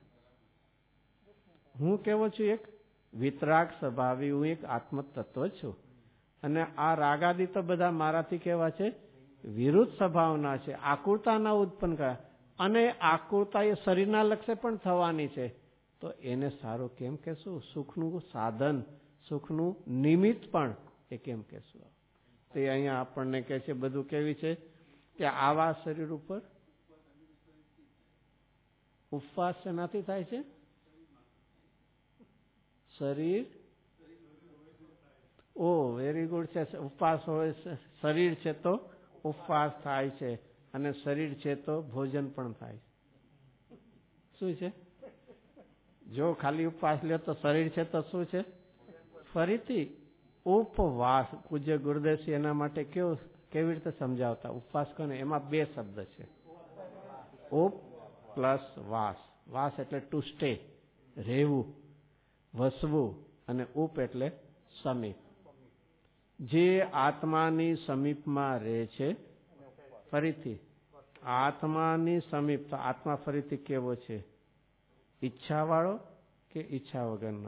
Speaker 1: હું કેવો છું? એક વિતરાગ સ્વભાવી, હું એક આત્મ તત્વ છું. અને આ રાગાદી તો બધા મારાથી કેવા છે? વિરુદ્ધ સ્વભાવના છે, આકુરતાના ઉત્પન્ન કર્યા. અને આકુરતા એ શરીરના લક્ષે પણ થવાની છે. તો એને સારું કેમ કહેશું? સુખનું સાધન, સુખનું નિમિત્ત પણ એ કેમ કહેશું? તે અહીંયા આપણને કહે છે બધું કેવી છે કે આવા શરીર ઉપર ઉપવાસ શેનાથી થાય છે? શરીર, ઓ વેરી ગુડ છે. ઉપવાસ હોય, શરીર છે તો ઉપવાસ થાય છે, અને શરીર છે તો ભોજન પણ થાય. શું છે? જો ખાલી ઉપવાસ લે તો શરીર છે તો શું છે? ફરીથી ઉપવાસ. પૂજ્ય ગુરુદેવજી એના માટે કેવી રીતે સમજાવતા? ઉપવાસ કોને? એમાં બે શબ્દ છે, ઉપ પ્લસ વાસ. વાસ એટલે ટુ સ્ટે, રહેવું, વસવું, અને ઉપ એટલે સમીપ. જે આત્માની સમીપમાં રહે છે, ફરીથી આત્માની સમીપ. તો આત્મા ફરીથી કેવો છે? ઈચ્છા વાળો કે ઈચ્છા વગરનો?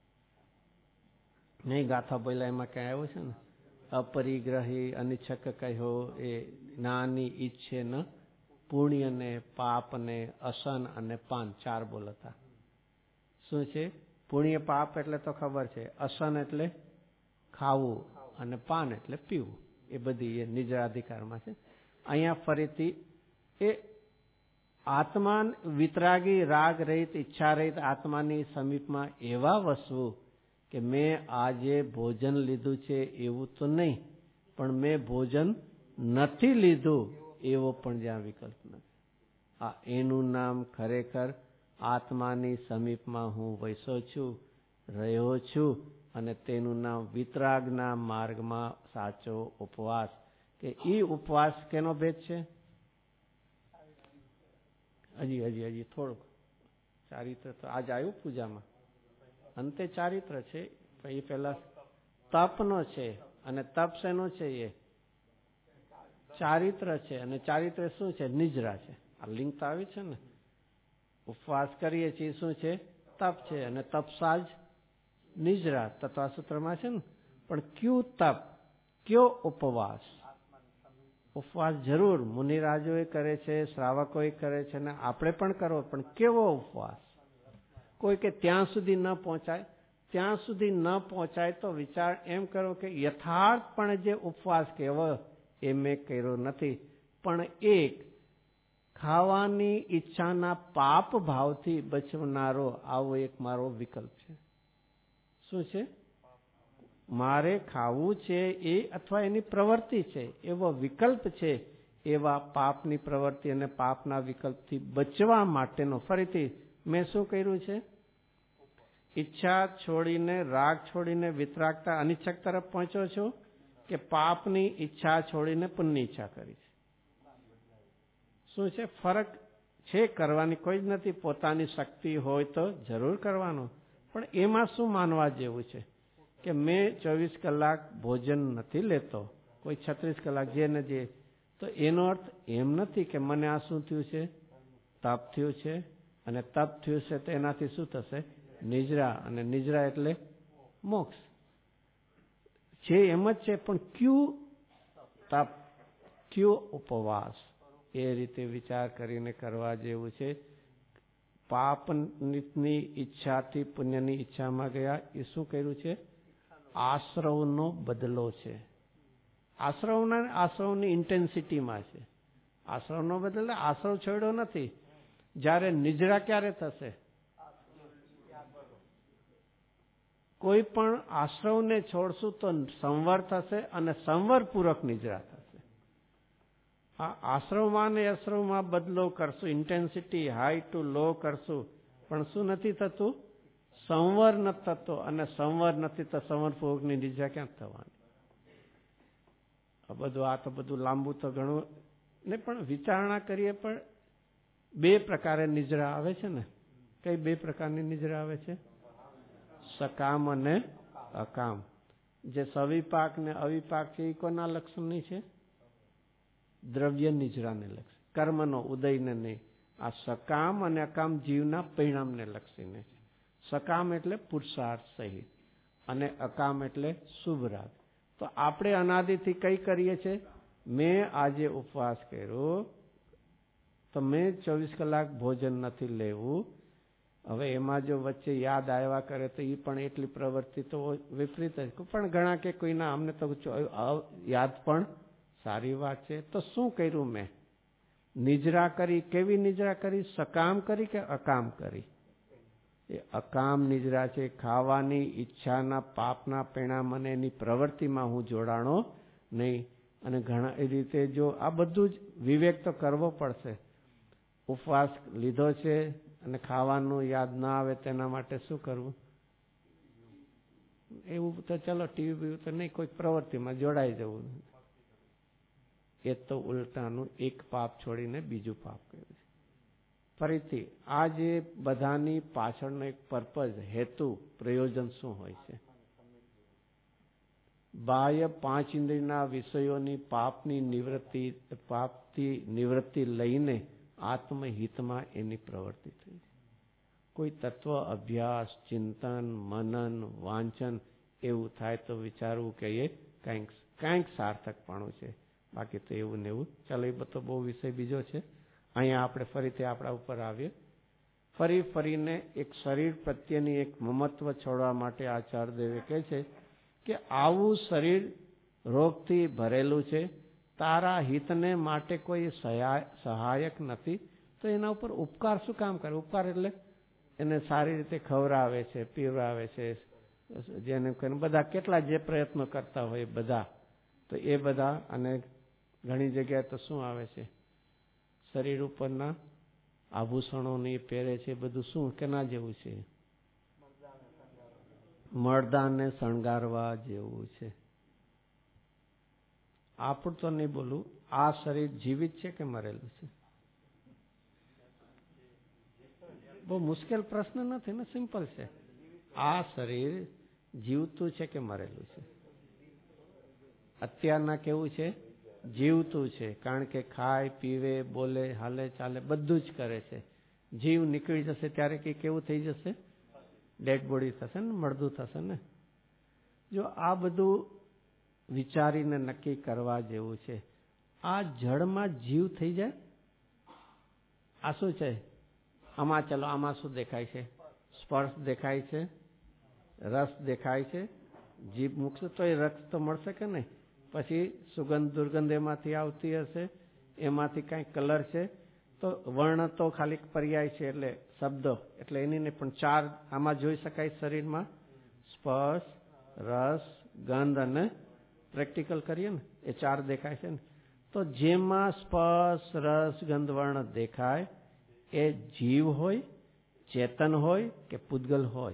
Speaker 1: નહીં, ગાથા બોલ્યા એમાં ક્યાં આવ્યું છે ને? અપરિગ્રહી અનિચ્છક કહ્યો એ જ્ઞાની ઈચ્છે ન પુણ્ય ને પાપ ને અસન અને પાન. 4 બોલ હતા. શું છે? પુણ્ય પાપ એટલે તો ખબર છે, અસન એટલે ખાવું, અને પાન એટલે પીવું. એ બધી એ નિજરાધિકારમાં છે. અહીંયા ફરીથી એ આત્મા વિતરાગી, રાગ રહિત, ઈચ્છા રહિત આત્માની સમીપમાં એવા વસવું કે મેં આજે ભોજન લીધું છે એવું તો નહીં, પણ મેં ભોજન નથી લીધું એવો પણ જ્યાં વિકલ્પ નથી. આ એનું નામ ખરેખર આત્માની સમીપમાં હું વસ્યો છું, રહ્યો છું, અને તેનું નામ વિતરાગના માર્ગમાં સાચો ઉપવાસ. કે ઈ ઉપવાસ કેનો ભેદ છે? હજી થોડુંક ચારિત્ર તો આજ આવ્યું પૂજામાં. અંતે ચારિત્ર છે, પણ એ પેલા તપનો છે. અને તપ શેનો છે? એ ચારિત્ર છે. અને ચારિત્ર શું છે? નિજરા છે. આ લિંક તો આવી છે ને. ઉપવાસ કરીએ છીએ શું છે? તપ છે. અને તપ સાજ નિજરા તત્વસૂત્રમાં છે ને. પણ ક્યું તપ, કયો ઉપવાસ? ઉપવાસ જરૂર મુનિરાજોએ કરે છે, શ્રાવકોએ કરે છે, અને આપણે પણ કરવો, પણ કેવો ઉપવાસ? કોઈ કે ત્યાં સુધી ન પહોંચાય. ત્યાં સુધી ન પહોંચાય તો વિચાર એમ કરો કે યથાર્થપણે જે ઉપવાસ કહેવો એ મેં કર્યો નથી, પણ એક ખાવાની ઈચ્છાના પાપ ભાવથી બચનારો આવો એક મારો વિકલ્પ છે. શું છે? મારે ખાવું છે એ, અથવા એની પ્રવૃત્તિ છે, એવો વિકલ્પ છે. એવા પાપની પ્રવૃત્તિ અને પાપના વિકલ્પથી બચવા માટેનો ફરીથી મેં શું કર્યું છે? ઈચ્છા છોડીને, રાગ છોડીને વિતરાગતા અનિચ્છક તરફ પહોંચ્યો છું, કે પાપની ઈચ્છા છોડીને પુણ્યની ઈચ્છા કરી છે? શું છે ફરક? છે કરવાની કોઈ જ નથી. પોતાની શક્તિ હોય તો જરૂર કરવાનો, પણ એમાં શું માનવા જેવું છે કે મેં 24 કલાક ભોજન નથી લેતો, કોઈ 36 કલાક, જે ને જે. તો એનો અર્થ એમ નથી કે મને આ શું થયું છે? તપ થયું છે. અને તપ થયું છે તો એનાથી શું થશે? નિજરા. અને નિજરા એટલે મોક્ષ છે. એમ જ છે, પણ ક્યું તપ, ક્યો ઉપવાસ? એ રીતે વિચાર કરીને કરવા જેવું છે. પાપની ઈચ્છાથી પુણ્યની ઈચ્છામાં ગયા, એ શું કર્યું છે? આશ્રવનો બદલો છે. આશ્રવની ઇન્ટેન્સિટીમાં છે. આશ્રવનો બદલો, આશ્રવ છોડ્યો નથી. જ્યારે નિજરા ક્યારે થશે? કોઈ પણ આશ્રવને છોડશું તો સંવર થશે, અને સંવરપૂર્વક નિજરા થશે. આ આશ્રવમાં ને આશ્રવમાં બદલો કરશું, ઇન્ટેન્સિટી હાઈ ટુ લો કરશું, પણ શું નથી થતું? સંવર નથી થતો. અને સંવર નથી તો સંવરપૂર્વકની નિજરા ક્યાં થવાની? આ તો બધું લાંબુ તો ઘણું ને, પણ વિચારણા કરીએ. પણ 2 પ્રકારે નિજરા આવે છે ને. કઈ 2 પ્રકારની નિજરા આવે છે? સકામ અને અકામ. જે સવિપાક ને અવિપાક છે એ કોના લક્ષણની છે? દ્રવ્ય નિજરાને લક્ષી, કર્મનો ઉદયને નહીં. આ સકામ અને અકામ જીવના પરિણામને લક્ષીને છે. સકામ એટલે પુરુષાર્થ સહિત, અને અકામ એટલે શુભ રાગ. તો આપણે અનાદિથી કઈ કરીએ છીએ? મેં આજે ઉપવાસ કર્યો તો મેં 24 કલાક ભોજન નથી લેવું. હવે એમાં જો વચ્ચે યાદ આવ્યા કરે તો એ પણ એટલી પ્રવૃત્તિ તો વિપરીત જ. પણ ઘણા કે કોઈના અમને તો યાદ પણ સારી વાત છે. તો શું કર્યું મેં? નિજરા કરી. કેવી નિજરા કરી? સકામ કરી કે અકામ કરી? એ અકામ નિજરા છે. ખાવાની ઈચ્છાના પાપના પરિણામ અને એની પ્રવૃત્તિમાં હું જોડાણો નહીં. અને ઘણા એ રીતે જો આ બધું જ વિવેક તો કરવો પડશે. ઉપવાસ લીધો છે અને ખાવાનું યાદ ના આવે તેના માટે શું કરવું? એવું તો ચલો ટીવી તો નહીં, કોઈ પ્રવૃત્તિમાં જોડાઈ જવું. એ તો ઉલટાનું એક પાપ છોડીને બીજું પાપ કર્યું છે. ફરીથી આ જે બધાની પાછળનો એક પર્પઝ, હેતુ, પ્રયોજન શું હોય છે? બાહ્ય 5 ઇન્દ્રિયના વિષયોની પાપથી નિવૃત્તિ લઈને આત્મહિતમાં એની પ્રવૃત્તિ થઈ છે. કોઈ તત્વ અભ્યાસ, ચિંતન, મનન, વાંચન એવું થાય તો વિચારવું કે એ કંઈક સાર્થકપણું છે. બાકી તો એવું ને એવું. ચાલો એ બધો બહુ વિષય બીજો છે. અહીંયા આપણે ફરીથી આપણા ઉપર આવીએ. ફરીને એક શરીર પ્રત્યેની એક મમત્વ છોડવા માટે આચાર્યદેવે કહે છે કે આવું શરીર રોગથી ભરેલું છે, તારા હિતને માટે કોઈ સહાયક નથી, તો એના ઉપર ઉપકાર શું કામ કરે? ઉપકાર એટલે એને સારી રીતે ખવડાવે છે, પીવડાવે છે, જેને બધા કેટલા જે પ્રયત્નો કરતા હોય બધા, તો એ બધા. અને ઘણી જગ્યાએ તો શું આવે છે? શરીર ઉપરના આભૂષણોને પહેરે છે, બધું શું કેના જેવું છે? મર્દાને શણગારવા જેવું છે. આપણું તો નહીં બોલું, આ શરીર જીવિત છે કે મરેલું છે? બહુ મુશ્કેલ પ્રશ્ન નથી ને, સિમ્પલ છે. આ શરીર જીવતું છે કે મરેલું છે? અત્યારના કેવું છે? જીવતું છે. કારણ કે ખાય, પીવે, બોલે, હાલે, ચાલે બધું જ કરે છે. જીવ નીકળી જશે ત્યારે કે કેવું થઈ જશે? ડેડ બોડી થશે ને, મળદું થશે ને. જો આ બધું વિચારીને નક્કી કરવા જેવું છે. આ જળમાં જીવ થઈ જાય. આ શું છે? આમાં ચલો, આમાં શું દેખાય છે? સ્પર્શ દેખાય છે, રસ દેખાય છે. જીભ મૂકશે તો એ રસ તો મળશે કે નહીં? પછી સુગંધ દુર્ગંધ એમાંથી આવતી હશે, એમાંથી કાંઈ કલર છે. તો વર્ણ તો ખાલી પર્યાય છે, એટલે શબ્દો, એટલે એની ને પણ 4 આમાં જોઈ શકાય શરીરમાં: સ્પર્શ, રસ, ગંધ અને પ્રેક્ટિકલ કરીએ ને એ 4 દેખાય છે ને. તો જેમાં સ્પર્શ, રસ, ગંધ, વર્ણ દેખાય એ જીવ હોય, ચેતન હોય કે પૂતગલ હોય?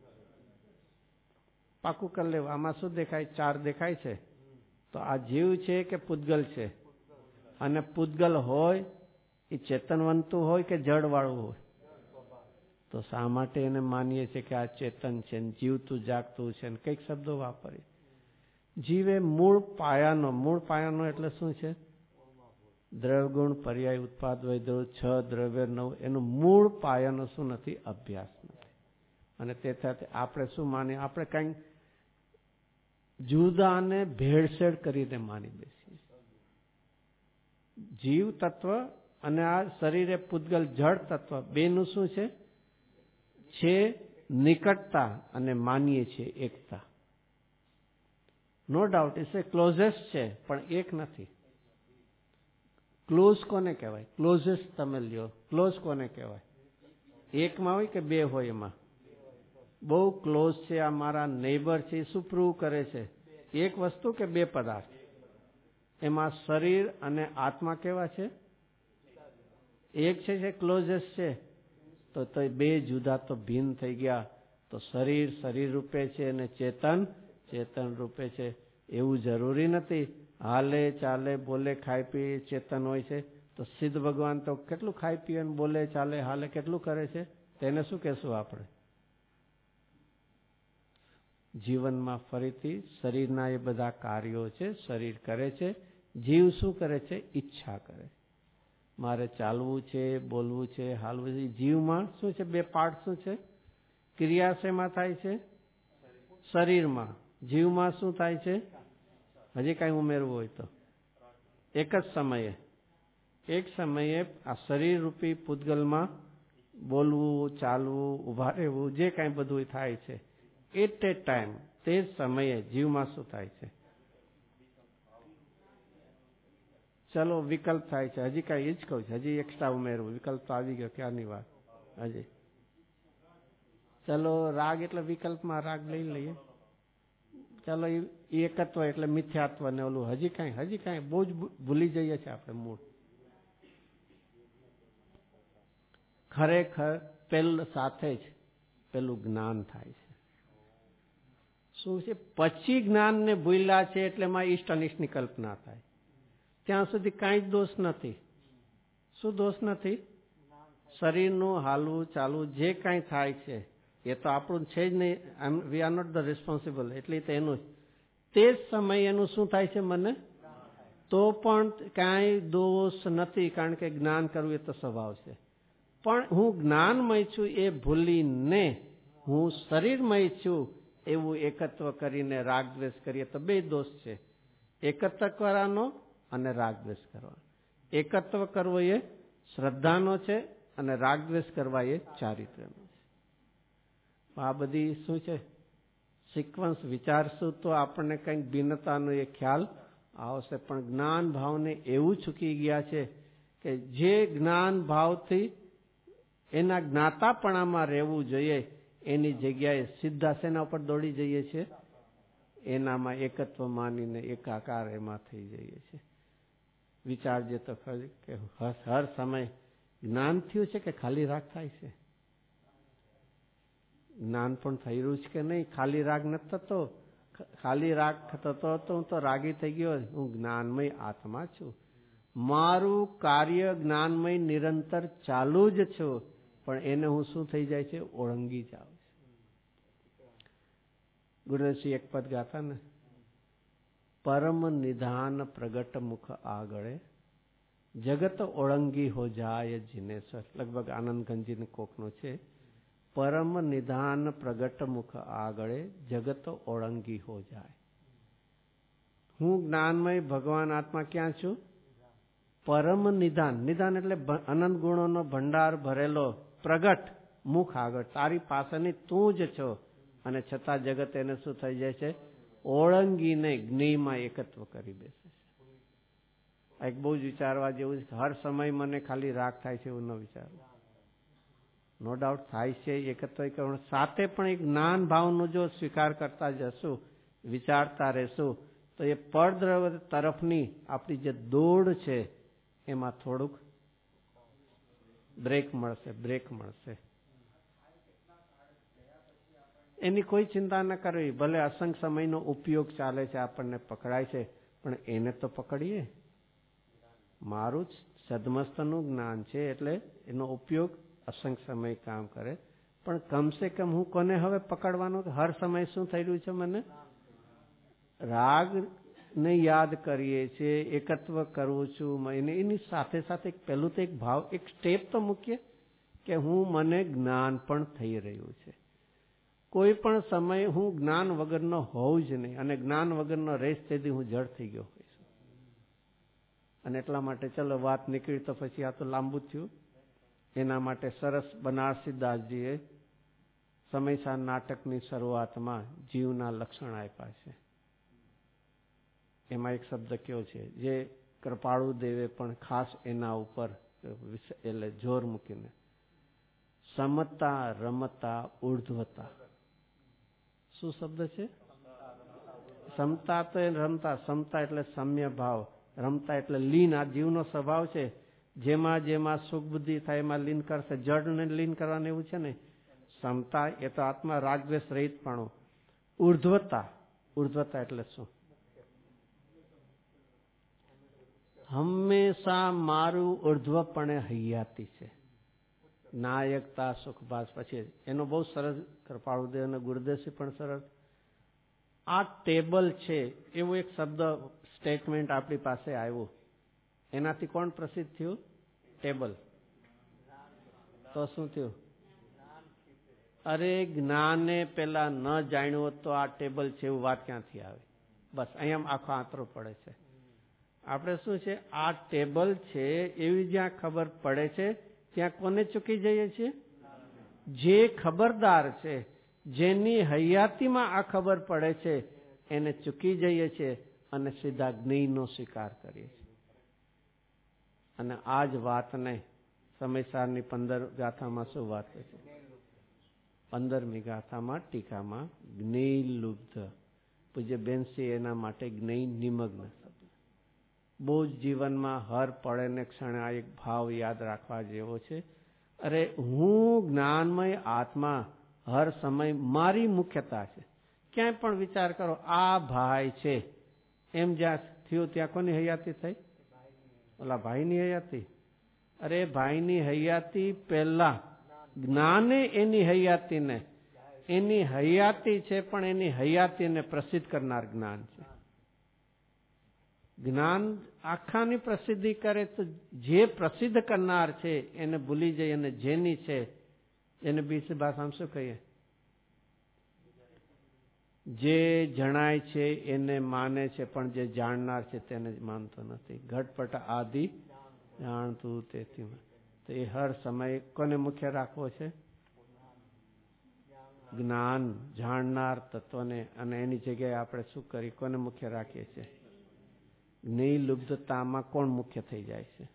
Speaker 1: પાકું કરી લેવું. આમાં શું દેખાય? 4 દેખાય છે. તો આ જીવ છે કે પૂતગલ છે? અને પૂતગલ હોય એ ચેતનવંતું હોય કે જળવાળું હોય? તો શા માટે એને માનીએ છીએ કે આ ચેતન છે, જીવતું જાગતું છે, ને કઈક શબ્દો વાપરીએ? જીવે મૂળ પાયાનો એટલે શું છે? દ્રવ્યગુણ, પર્યાય, ઉત્પાદ, વૈદ્ય, 6 દ્રવ્ય, 9 એનું મૂળ પાયાનો શું નથી? અભ્યાસ નથી. અને તેથી આપણે શું માનીએ? આપણે કંઈક જુદાને ભેળસેળ કરીને માની બેસીએ. જીવ તત્વ અને આ શરીરે પૂતગલ જળ તત્વ બેનું શું છે? નિકટતા અને માનીએ છીએ એકતા. નો ડાઉટ એ ક્લોઝેસ્ટ છે, પણ એક નથી. ક્લોઝ કોને કહેવાય? ક્લોઝેસ્ટ તમે લ્યો, ક્લોઝ કોને કહેવાય? એકમાં હોય કે 2 હોય? એમાં બહુ ક્લોઝ છે, આ મારા નેબર છે. શું પ્રૂવ કરે છે? એક વસ્તુ કે 2 પદાર્થ? એમાં શરીર અને આત્મા કેવા છે? એક છે જે ક્લોઝેસ્ટ છે. તો 2 જુદા તો ભિન્ન થઈ ગયા. તો શરીર શરીર રૂપે છે અને ચેતન ચેતન રૂપે છે. એવું જરૂરી નથી હાલે ચાલે બોલે ખાય પીએ ચેતન હોય છે. તો સિદ્ધ ભગવાન તો કેટલું ખાય પીએ, બોલે, ચાલે, હાલે કેટલું કરે છે? તેને શું કહેશું આપણે? જીવનમાં ફરીથી શરીરના એ બધા કાર્યો છે, શરીર કરે છે. જીવ શું કરે છે? ઈચ્છા કરે. મારે ચાલવું છે, બોલવું છે, હાલવું છે. જીવમાં શું છે? 2 પાર્ટ શું છે? ક્રિયા શેમાં થાય છે? શરીરમાં. જીવમાં શું થાય છે? હજી કાંઈ ઉમેરવું હોય તો એક જ સમયે આ શરીર રૂપી પૂતગલમાં બોલવું, ચાલવું, ઉભા રહેવું, જે કાંઈ બધું થાય છે એટ એ ટાઈમ, તે જ સમયે જીવમાં શું થાય છે? ચલો વિકલ્પ થાય છે. હજી કાંઈ એ જ કહું છું, હજી એક્સ્ટ્રા ઉમેરવું. વિકલ્પ તો આવી ગયો ક્યારની વાત. હજી ચલો રાગ એટલે વિકલ્પમાં રાગ લઈ લઈએ. ચાલો એ એકત્વ એટલે મિથ્યાત્વ ને ઓલું હજી કાંઈ બહુ જ ભૂલી જઈએ છીએ આપણે મૂળ. ખરેખર સાથે જ પેલું જ્ઞાન થાય છે. શું છે? પછી જ્ઞાનને ભૂલ્યા છે એટલે એમાં ઈષ્ટ અનિષ્ટની કલ્પના થાય. ત્યાં સુધી કાંઈ જ દોષ નથી. શું દોષ નથી? શરીરનું હાલવું ચાલવું જે કાંઈ થાય છે એ તો આપણું છે જ નહીં. We are not the responsible. એટલે તો એનું તે જ સમયે એનું શું થાય છે? મને તો પણ કાંઈ દોષ નથી, કારણ કે જ્ઞાન કરવું એ તો સ્વભાવ છે. પણ હું જ્ઞાનમય છું એ ભૂલીને હું શરીરમય છું એવું એકત્વ કરીને રાગ દ્વેષ કરીએ તો બે દોષ છે. એકત્વ કરવાનો અને રાગ દ્વેષ કરવાનો. એકત્વ કરવો એ શ્રદ્ધાનો છે અને રાગ દ્વેષ કરવા એ ચારિત્ર્યનો છે. આ બધી શું છે? સિક્વન્સ વિચારશું તો આપણને કંઈક ભિન્નતાનો એ ખ્યાલ આવશે. પણ જ્ઞાન ભાવને એવું ચૂકી ગયા છે કે જે જ્ઞાન ભાવથી એના જ્ઞાતાપણામાં રહેવું જોઈએ એની જગ્યાએ સીધા શેના ઉપર દોડી જઈએ છીએ? એનામાં એકત્વ માનીને એકાકાર એમાં થઈ જઈએ છીએ. વિચારજે તો ખરી કે હર સમય જ્ઞાન થયું છે કે ખાલી રાગ થાય છે? જ્ઞાન પણ થઈ રહ્યું છે કે નહીં? ખાલી રાગ નથી થતો. ખાલી રાગ થતો તો હું તો રાગી થઈ ગયો. હું જ્ઞાનમય આત્મા છું. મારું કાર્ય જ્ઞાનમય નિરંતર ચાલુ જ છું, પણ એને હું શું થઈ જાય છે? ઓળંગી જાઉં છું. ગુરુદેવશ્રી એક પદ ગાતા ને, પરમ નિધાન પ્રગટ મુખ આગળે જગત ઓળંગી હો જાય જીનેશ્વર. લગભગ આનંદગંજીને કોકનો છે. પરમ નિધાન પ્રગટ મુખ આગળે જગત ઓળંગી હો જાય. હું જ્ઞાનમય ભગવાન આત્મા ક્યાં છું? પરમ નિધાન. નિધાન એટલે અનંત ગુણોનો ભંડાર ભરેલો પ્રગટ મુખ આગળ. તારી પાસેની તું જ છો અને છતાં જગત એને શું થઈ જાય છે? ઓળંગીને જ્ઞેયમાં એકત્વ કરી બેસે છે. એક બહુ જ વિચારવા જેવું છે. હર સમય મને ખાલી રાગ થાય છે એવું ન વિચારવું. નો ડાઉટ થાય છે એકત્વીકરણ સાથે, પણ એક જ્ઞાન ભાવનો જો સ્વીકાર કરતા જશું, વિચારતા રહેશું, તો એ પરદ્રવ તરફની આપણી જે દોડ છે એમાં થોડુંક બ્રેક મળશે. એની કોઈ ચિંતા ન કરવી. ભલે અસંખ્ય સમયનો ઉપયોગ ચાલે છે, આપણને પકડાય છે, પણ એને તો પકડીએ. મારું જ સદમસ્તનું જ્ઞાન છે એટલે એનો ઉપયોગ અસંખ્ય સમય કામ કરે. પણ કમસે કમ હું કોને હવે પકડવાનો? હર સમય શું થઈ રહ્યું છે? મને રાગને યાદ કરીએ છીએ, એકત્વ કરું છું. એની સાથે સાથે પહેલું તો એક ભાવ, એક સ્ટેપ તો મૂકીએ કે મને જ્ઞાન પણ થઈ રહ્યું છે. કોઈ પણ સમય હું જ્ઞાન વગરનો હોઉં જ નહીં, અને જ્ઞાન વગરનો રેસ તેથી હું જડ થઈ ગયો હોઈશ. અને એટલા માટે ચલો વાત નીકળી તો પછી આ તો લાંબુ થયું. એના માટે સરસ બનારસીદાસજીએ સમયસાર નાટકની શરૂઆતમાં જીવના લક્ષણ આપ્યા છે. એમાં એક શબ્દ કયો છે જે કૃપાળુ દેવે પણ ખાસ એના ઉપર એટલે જોર મૂકીને, સમતા રમતા ઉર્ધ્વતા. શું શબ્દ છે? સમતા તો એ રમતા. સમતા એટલે સમ્ય ભાવ, રમતા એટલે લીન. આ જીવનો સ્વભાવ છે. જેમાં જેમાં સુખ બુદ્ધિ થાય એમાં લીન કરશે. જડને લીન કરવાનું એવું છે ને. સમતા એ તો આત્મા રાગદ્વેષ રહિતપણું. ઉર્ધ્વતા એટલે શું? હંમેશા મારું ઉર્ધ્વપણે હૈયાતી છે. નાયકતા સુખભાસ. પછી એનો બહુ સરસ કૃપાળુદેવ અને ગુરુદેવશ્રી પણ સરસ. આ ટેબલ છે એવો એક શબ્દ સ્ટેટમેન્ટ આપણી પાસે આવ્યું. એનાથી કોણ પ્રસિદ્ધ થયું? ટેબલ. તો શું થયું? અરે જ્ઞાને પેલા ન જાણ્યું હોત તો આ ટેબલ છે એવું વાત ક્યાંથી આવે? બસ અહીંયા આખો આંતરો પડે છે. આપણે શું છે, આ ટેબલ છે એવી જ્યાં ખબર પડે છે ત્યાં કોને ચૂકી જઈએ છીએ? જે ખબરદાર છે, જેની હયાતીમાં આ ખબર પડે છે એને ચૂકી જઈએ છીએ અને સીધા જ્ઞેયનો સ્વીકાર કરીએ છીએ. અને આ જ વાતને સમયસારની 15 ગાથામાં શું વાત છે? 15મી ગાથામાં ટીકામાં જ્ઞેય લુબ્ધ. પૂજ્ય બેનસી એના માટે જ્ઞેય નિમગ્ન શબ્દ બહુ જ જીવનમાં હર પડે ને ક્ષણે આ એક ભાવ યાદ રાખવા જેવો છે. અરે હું જ્ઞાનમય આત્મા હર સમય મારી મુખ્યતા છે. ક્યાંય પણ વિચાર કરો, આ ભાઈ છે એમ જ્યાં થયું ત્યાં કોની હયાતી થઈ? ઓલા ભાઈની હયાતી. અરે ભાઈની હયાતી પહેલા જ્ઞાને એની હયાતીને, એની હયાતી છે પણ એની હયાતીને પ્રસિદ્ધ કરનાર જ્ઞાન છે. જ્ઞાન આખાની પ્રસિદ્ધિ કરે તો જે પ્રસિદ્ધ કરનાર છે એને ભૂલી જઈએ અને જેની છે એને બીજી ભાષામાં શું કહીએ? જે જણાય છે એને માને છે પણ જે જાણનાર છે તેને માનતો નથી. ઘટપટ આદિ જાણતું તેથી. તો એ હર સમય કોને મુખ્ય રાખવો છે? જ્ઞાન જાણનાર તત્વને. અને એની જગ્યાએ આપણે શું કરી કોને મુખ્ય રાખીએ છીએ? જ્ઞેય લુબ્ધતામાં કોણ મુખ્ય થઈ જાય છે?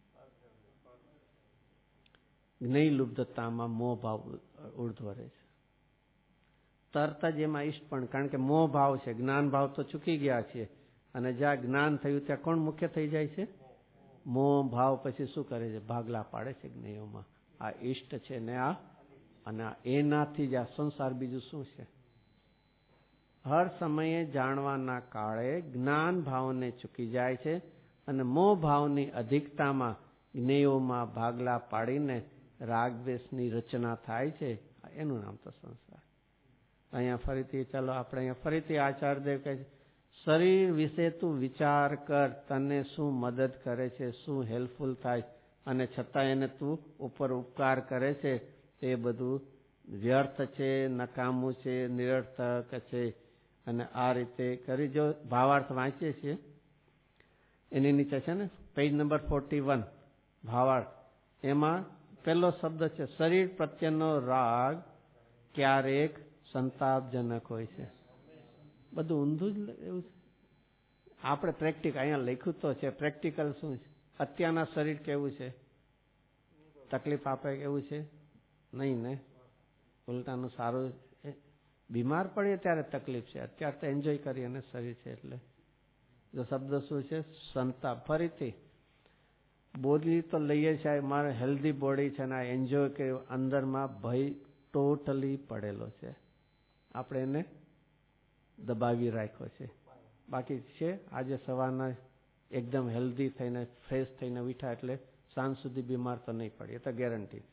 Speaker 1: જ્ઞેય લુબ્ધતામાં મોહ ભાવ ઉર્ધ્વ રહે છે. તરત જ એમાં ઈષ્ટ પણ, કારણ કે મોહ ભાવ છે, જ્ઞાન ભાવ તો ચૂકી ગયા છીએ અને જ્યાં જ્ઞાન થયું ત્યાં કોણ મુખ્ય થઈ જાય છે? મોહ ભાવ પછી શું કરે છે? ભાગલા પાડે છે જ્ઞેયોમાં. આ ઈષ્ટ છે ને આ, અને એનાથી જ આ સંસાર બીજું શું છે? હર સમયે જાણવાના કાળે જ્ઞાન ભાવને ચૂકી જાય છે અને મોહ ભાવની અધિકતામાં જ્ઞેયોમાં ભાગલા પાડીને રાગદ્વેષની રચના થાય છે. એનું નામ તો સંસાર. અહીંયા ફરીથી ચાલો આપણે અહીંયા ફરીથી આચાર્યદેવ કહે છે, શરીર વિશે તું વિચાર કર, તને શું મદદ કરે છે, શું હેલ્પફુલ થાય, અને છતાં એને તું ઉપર ઉપકાર કરે છે તે બધું વ્યર્થ છે, નકામું છે, નિરર્થક છે. અને આ રીતે કરી જો ભાવાર્થ વાંચીએ છીએ એની નીચે છે ને પેજ નંબર 41 ભાવાર્થ, એમાં પહેલો શબ્દ છે શરીર પ્રત્યેનો રાગ ક્યારેક સંતાપજનક હોય છે. બધું ઊંધું જ એવું છે. આપણે પ્રેક્ટિકલ અહીંયા લખ્યું તો છે, પ્રેક્ટિકલ શું છે? અત્યારના શરીર કેવું છે? તકલીફ આપે કેવું છે? નહીં ને, ઉલટાનું સારું. બીમાર પડીએ ત્યારે તકલીફ છે, અત્યારે તો એન્જોય કરીએ ને શરીર છે એટલે. જો શબ્દ શું છે? સંતાપ. ફરીથી બોડી તો લઈએ છીએ, મારે હેલ્ધી બોડી છે ને આ એન્જોય કે અંદરમાં ભય ટોટલી પડેલો છે, આપણે એને દબાવી રાખ્યો છે. બાકી છે આજે સવારના એકદમ હેલ્ધી થઈને ફ્રેશ થઈને ઉઠ્યા એટલે સાંજ સુધી બીમાર તો નહીં પડીએ, તો ગેરંટી.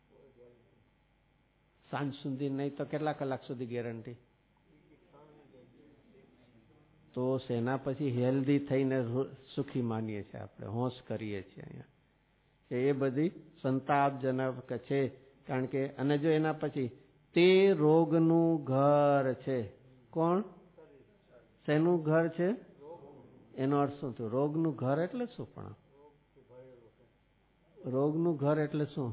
Speaker 1: સાંજ સુધી નહીં તો કેટલા કલાક સુધી ગેરંટી? તો સેના પછી હેલ્ધી થઈને સુખી માનીએ છીએ આપણે, હોશ કરીએ છીએ અહીંયા. એ બધી સંતાપજનક છે. કારણ કે અને જો એના પછી તે રોગનું ઘર છે. કોણ? શેનું ઘર છે? એનો અર્થ શું થયો? રોગનું ઘર એટલે શું? પણ રોગનું ઘર એટલે શું?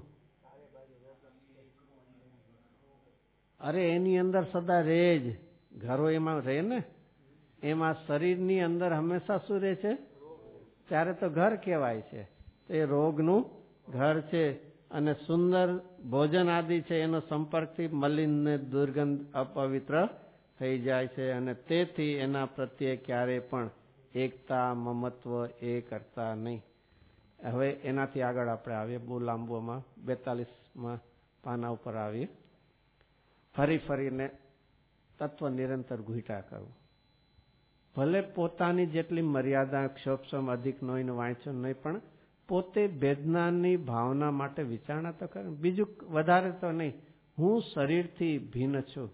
Speaker 1: અરે એની અંદર સદા રહે જ, ઘરો એમાં રહે ને. એમાં શરીરની અંદર હંમેશા શું રહે છે? ત્યારે તો ઘર કહેવાય છે. તો એ રોગનું ઘર છે. અને સુંદર ભોજન આદિ છે એનો સંપર્કથી મલિન ને દુર્ગંધ અપવિત્ર થઈ જાય છે અને તેથી એના પ્રત્યે ક્યારે પણ એકતા મમત્વ એ કરતા નહીં. હવે એનાથી આગળ આપણે આવીએ, બહુ લાંબુમાં 42માં પાના ઉપર આવીએ. ફરી ફરીને તત્વ નિરંતર ઘૂંટા કરવું. ભલે પોતાની જેટલી મર્યાદા ક્ષોભસમ અધિક નોઈને વાંચો નહીં, પણ પોતે વેદનાની ભાવના માટે વિચારણા તો કરે. બીજું વધારે તો નહીં. હું શરીરથી ભિન્ન છું,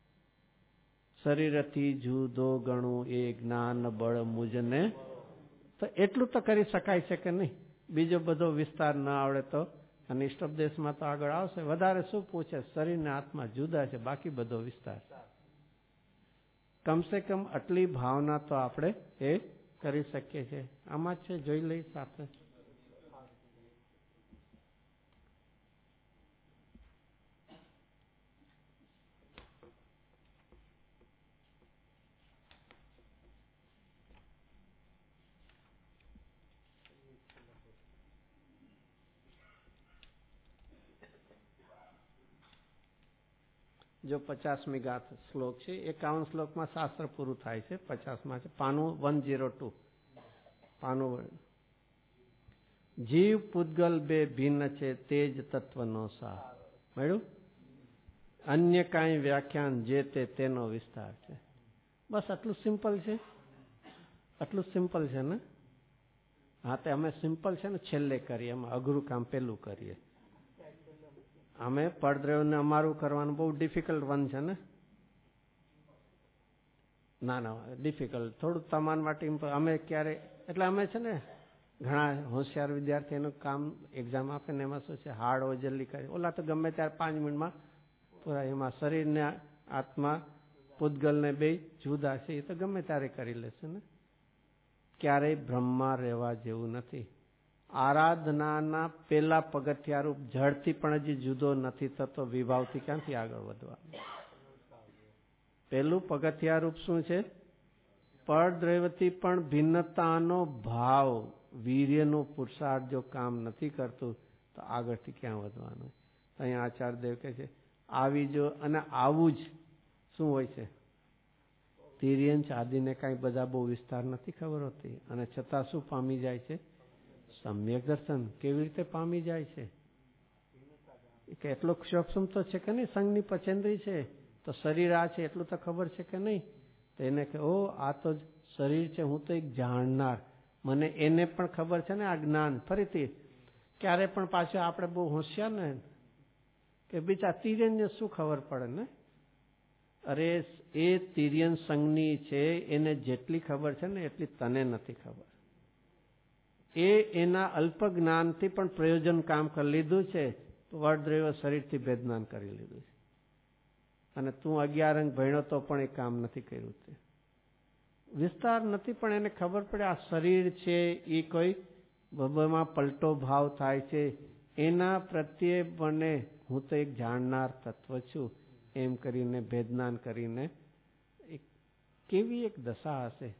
Speaker 1: શરીરથી જુદો ગણું એ જ્ઞાન બળ મુજને. તો એટલું તો કરી શકાય છે કે નહીં? બીજો બધો વિસ્તાર ના આવડે તો. અને ઇષ્ટોપદેશમાં તો આગળ આવશે. વધારે શું પૂછે? શરીર ને આત્મા જુદા છે, બાકી બધો વિસ્તાર. કમસે કમ આટલી ભાવના તો આપણે એ કરી શકીએ છીએ. આમાં છે, જોઈ લઈ સાથે. જો 50મી ગાથ શ્લોક છે. 51 શ્લોકમાં શાસ્ત્ર પૂરું થાય છે. 50માં છે પાનું 102. પાનું જીવ પૂતગલ બે ભિન્ન છે તેજ તત્વનો સાર. મળ્યું? અન્ય કાંઈ વ્યાખ્યાન જે તેનો વિસ્તાર છે. બસ આટલું સિમ્પલ છે. આટલું સિમ્પલ છે ને? હા, તે અમે સિમ્પલ છે ને છેલ્લે કરીએ, અમે અઘરું કામ પેલું કરીએ. અમે પડદ્રવ્યને અમારું કરવાનું બહુ ડિફિકલ્ટ વન છે ને? ના, ડિફિકલ્ટ થોડું તમારા માટે. અમે ક્યારે એટલે અમે છે ને ઘણા હોશિયાર વિદ્યાર્થીઓનું કામ એક્ઝામ આપે ને એમાં શું છે, હાર્ડ હોય જલ્દી કરે. ઓલા તો ગમે ત્યારે 5 મિનિટમાં પૂરા. એમાં શરીરને આત્મા પૂતગલને બે જુદા છે, એ તો ગમે ત્યારે કરી લેશે ને. ક્યારેય બ્રહ્મમાં રહેવા જેવું નથી. આરાધનાના પેલા પગથિયારૂપ જળથી પણ હજી જુદો નથી થતો. વિભાવથી ક્યાંથી આગળ વધવાનું? પેલું પગથિયારૂપ શું છે? પરદ્રવ્યથી પણ ભિન્નતાનો ભાવ, વીર્યનો પુરુષાર્થ જો કામ નથી કરતું તો આગળથી ક્યાં વધવાનું? અહીંયા આચાર્યદેવ કહે છે આવી જો, અને આવું જ શું હોય છે? તિર્યંચ આદિને કાંઈ બધા બહુ વિસ્તાર નથી ખબર હોતી, અને છતાં શું પામી જાય છે? સમ્યક દર્શન. કેવી રીતે પામી જાય છે? કે એટલો ક્ષોભસમ તો છે કે નહીં? સંઘની પચેન્દ્રી છે તો શરીર આ છે એટલું તો ખબર છે કે નહીં? તો એને કે ઓ આ તો શરીર છે, હું તો એક જાણનાર, મને એને પણ ખબર છે ને આ જ્ઞાન. ફરીથી ક્યારે પણ પાછું આપણે બહુ હોશિયાર ને કે બીજા તિર્યનને શું ખબર પડે ને? અરે એ તિર્યન સંઘની છે, એને જેટલી ખબર છે ને એટલી તને નથી ખબર. એ એના અલ્પ જ્ઞાનથી પણ પ્રયોજન કામ કરી લીધું છે. વર્દ્રવ્ય શરીરથી ભેદનાન કરી લીધું છે. અને તું 11 અંક ભણ્યો તો પણ એ કામ નથી કર્યું. તે વિસ્તાર નથી, પણ એને ખબર પડે આ શરીર છે એ કોઈ બબમાં પલટો ભાવ થાય છે. એના પ્રત્યે મને હું તો એક જાણનાર તત્વ છું એમ કરીને ભેદનાન કરીને કેવી એક દશા હશે.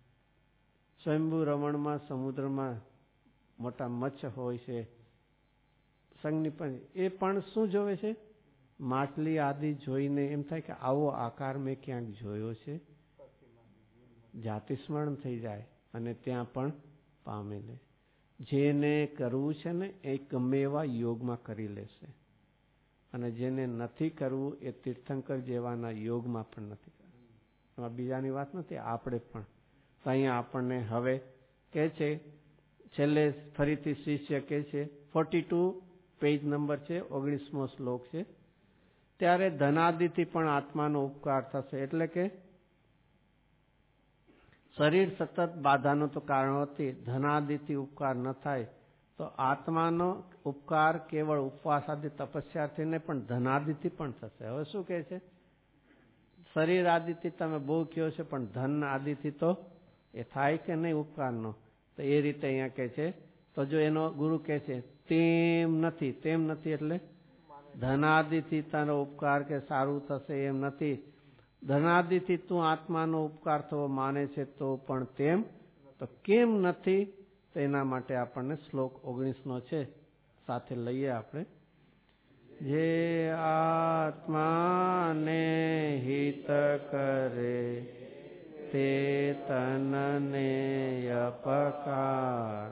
Speaker 1: સ્વયંભૂ રમણમાં સમુદ્રમાં મોટા મચ્છ હોય છે સંઘની, પણ એ પણ શું જોવે છે? માછલી આદિ જોઈને એમ થાય કે આવો આકાર મેં ક્યાંક જોયો છે. જાતિ સ્મરણ થઈ જાય અને ત્યાં પણ પામી લે. જેને કરવું છે ને એ ગમે એવા યોગમાં કરી લેશે, અને જેને નથી કરવું એ તીર્થંકર જેવાના યોગમાં પણ નથી કરવું. એમાં બીજાની વાત નથી, આપણે પણ. અહીંયા આપણને હવે કહે છે, છેલ્લે ફરીથી શિષ્ય કહે છે, 42 પેજ નંબર છે, 19મો શ્લોક છે. ત્યારે ધનાદિથી પણ આત્માનો ઉપકાર થશે. એટલે કે શરીર સતત બાધાનું તો કારણ હોતી, ધનાદિથી ઉપકાર ન થાય તો આત્માનો ઉપકાર કેવળ ઉપવાસ આદિ તપસ્યાથી ને પણ ધનાદિથી પણ થશે. હવે શું કહે છે? શરીર આદિથી તમે બહુ કહો છો, પણ ધન આદિથી તો એ થાય કે નહીં ઉપકારનો? તો એ રીતે અહીંયા કહે છે. તો જો એનો ગુરુ કહે છે તેમ નથી, તેમ નથી એટલે ધનાદિથી તારો ઉપકાર કે સારું થશે એમ નથી. ધનાદિથી તું આત્માનો ઉપકાર થવો માને છે તો પણ તેમ તો કેમ નથી? તો એના માટે આપણને શ્લોક 19નો છે સાથે લઈએ આપણે. જે આત્માને હિત કરે તે તનને અપકાર.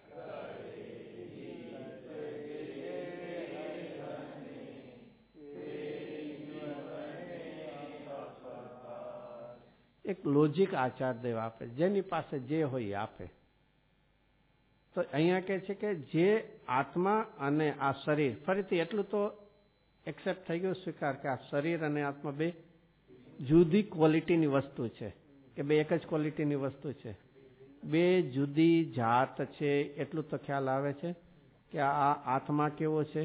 Speaker 1: એક લોજિક આચાર્યદેવ આપે, જેની પાસે જે હોય આપે. તો અહીંયા કહે છે કે જે આત્મા અને આ શરીર, ફરીથી એટલું તો એક્સેપ્ટ થઈ ગયું, સ્વીકાર કે આ શરીર અને આત્મા બે જુદી ક્વોલિટીની વસ્તુ છે, કે બે એક જ ક્વોલિટીની વસ્તુ છે, બે જુદી જાત છે. એટલું તો ખ્યાલ આવે છે કે આ આત્મા કેવો છે?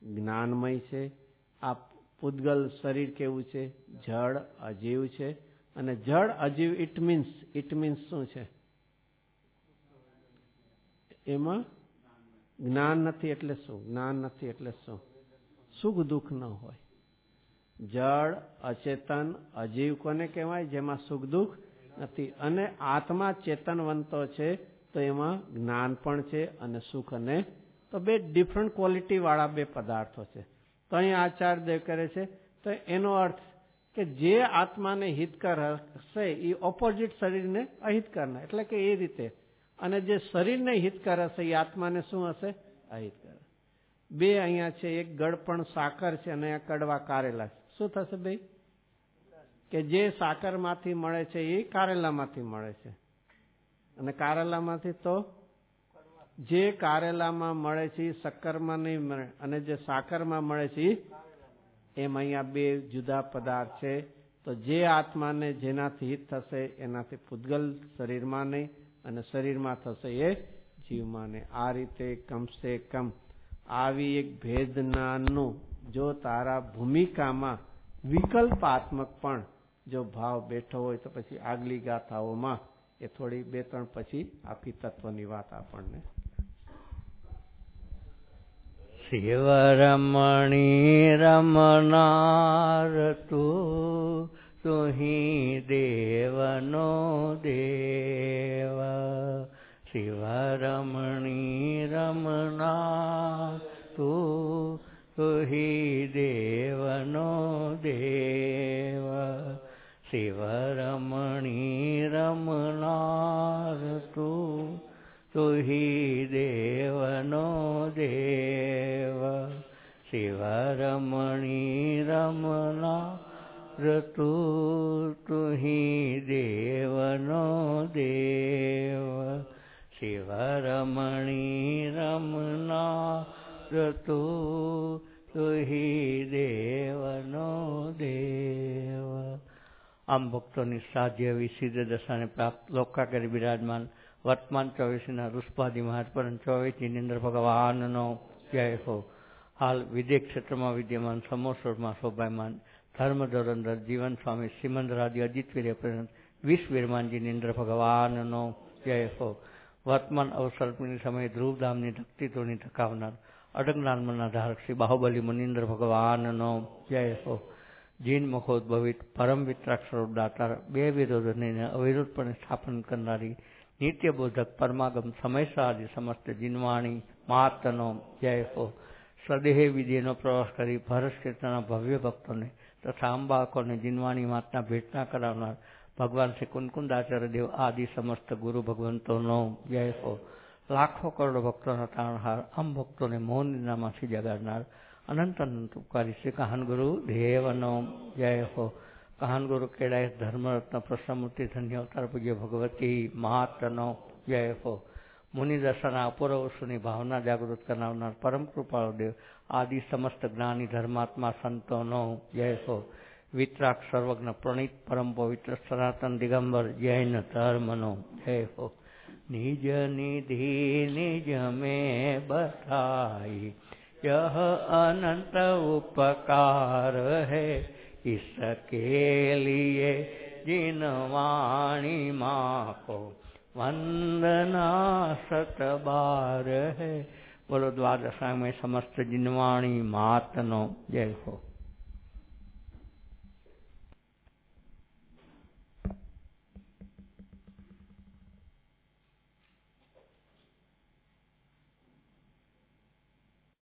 Speaker 1: જ્ઞાનમય છે. આ પૂતગલ શરીર કેવું છે? જળ અજીવ છે. અને જળ અજીવ ઇટ મીન્સ શું છે? એમાં જ્ઞાન નથી એટલે શું? જ્ઞાન નથી એટલે શું? સુખ દુઃખ ન હોય. જળ અચેતન અજીવ કોને કહેવાય? જેમાં સુખ દુઃખ નથી. અને આત્મા ચેતનવંતો છે તો એમાં જ્ઞાન પણ છે અને સુખ, અને તો બે ડિફરન્ટ ક્વોલિટી વાળા બે પદાર્થો છે. તો અહીં આચાર્યદેવ કરે છે તો એનો અર્થ કે જે આત્માને હિતકર હશે એ ઓપોઝિટ શરીરને અહિતકરના, એટલે કે એ રીતે. અને જે શરીરને હિતકર હશે એ આત્માને શું હશે? અહિતકર. બે અહીંયા છે, એક ગળપણ સાકર છે અને અહીંયા કડવા કારેલા છે. શું થશે ભાઈ? કે જે સાકરમાંથી મળે છે એ કારેલામાંથી મળે છે, અને કારેલામાંથી તો જે કારેલામાં મળે છે એ શક્કરમાં નહીં મળે, અને જે સાકરમાં મળે છે એમ અહીંયા બે જુદા પદાર્થ છે. તો જે આત્માને જેનાથી હિત થશે એનાથી પૂતગલ શરીરમાં નહીં, અને શરીરમાં થશે એ જીવમાં નહીં. આ રીતે કમસે કમ આવી એક ભેદ જ્ઞાનનું જો તારા ભૂમિકામાં વિકલ્પાત્મક પણ જો ભાવ બેઠો હોય તો પછી આગલી ગાથાઓમાં એ થોડી બે ત્રણ પછી આખી તત્વની વાત આપણને.
Speaker 2: શિવરમણી રમનાર તુહી દેવનો દેવ. શિવરમણી રમનાર તુહી દેવનો દેવ. શિવરમણી રમનાર તુહી દેવનો દેવ. શિવરમણી રમનાર તુહી દેવનો દેવ. શિવરમણી રમનાર તુહી દેવનો દેવ. આમ ભક્તોની સાધ્ય એવી સિદ્ધ દશાને પ્રાપ્ત લોકાકરી બિરાજમાન વર્તમાન 24ના ઋષભાદી મહારાજ પરંતુ 24 જીનેન્દ્ર ભગવાનનો જય હો. હાલ વિદેશ ક્ષેત્રમાં વિદ્યમાન સમોસરમાં શોભાયમાન ધર્મ ધોરંધર જીવન સ્વામી શ્રીમંદરાદી અજીતવીર્ય પર્યંત વિશ્વવીરમાન જીનેન્દ્ર ભગવાનનો જય હો. વર્તમાન અવસરની સમયે ધ્રુવધામની ધક્તિતોની ટકાવનાર અડગનાનમના ધારક શ્રી બાહુબલી મુનિન્દ્ર ભગવાનનો જય હો. જીન મુખોદ્ભવિત પરમ વિતરાગ સ્વરૂપ દાતાર બે વિરોધને અવિરોધપણે સ્થાપન કરનારી નિત્યબોધક પરમાગમ સમયસાદી સમસ્ત જીનવાણી મહાત્મનો જય હો. સ્વદેહ વિધિનો પ્રવાસ કરી ભરત ક્ષેત્રના ભવ્ય ભક્તોને તથા અંબાકોને જીનવાણી માતના ભેટના કરાવનાર ભગવાન શ્રી કુંકુંદાચાર્ય દેવ આદિ સમસ્ત ગુરુ ભગવંતોનો જય હો. લાખો કરોડો ભક્તોના તારણહાર આમ ભક્તોને મૌન નિંદામાંથી જગાડનાર અનંત અનંત ઉપકારી શ્રી કહાન ગુરુ દેવનો જય હો. કહાન ગુરુ કેડાય ધર્મરત્ન પ્રસન્નમૂર્તિ ધન્ય અવતાર પૂજ્ય ભગવતી મહાત્મનો જય હો. મુનિ દશાના અપૂર્વસુની ભાવના જાગૃત કરાવનાર પરમ કૃપાળુ દેવ આદિ સમસ્ત જ્ઞાની ધર્માત્મા સંતોનો જય હો. વિતરાગ સર્વજ્ઞ પ્રણીત પરમ પવિત્ર સનાતન દિગંબર જૈન ધર્મનો જય હો. નિજ નિધિ નિજ में बताई यह अनंत उपकार है इसके लिए जिनवाणी माँ को वंदना सत बार है. बोलो द्वादशांग में समस्त जिनवाणी मातनो जय हो.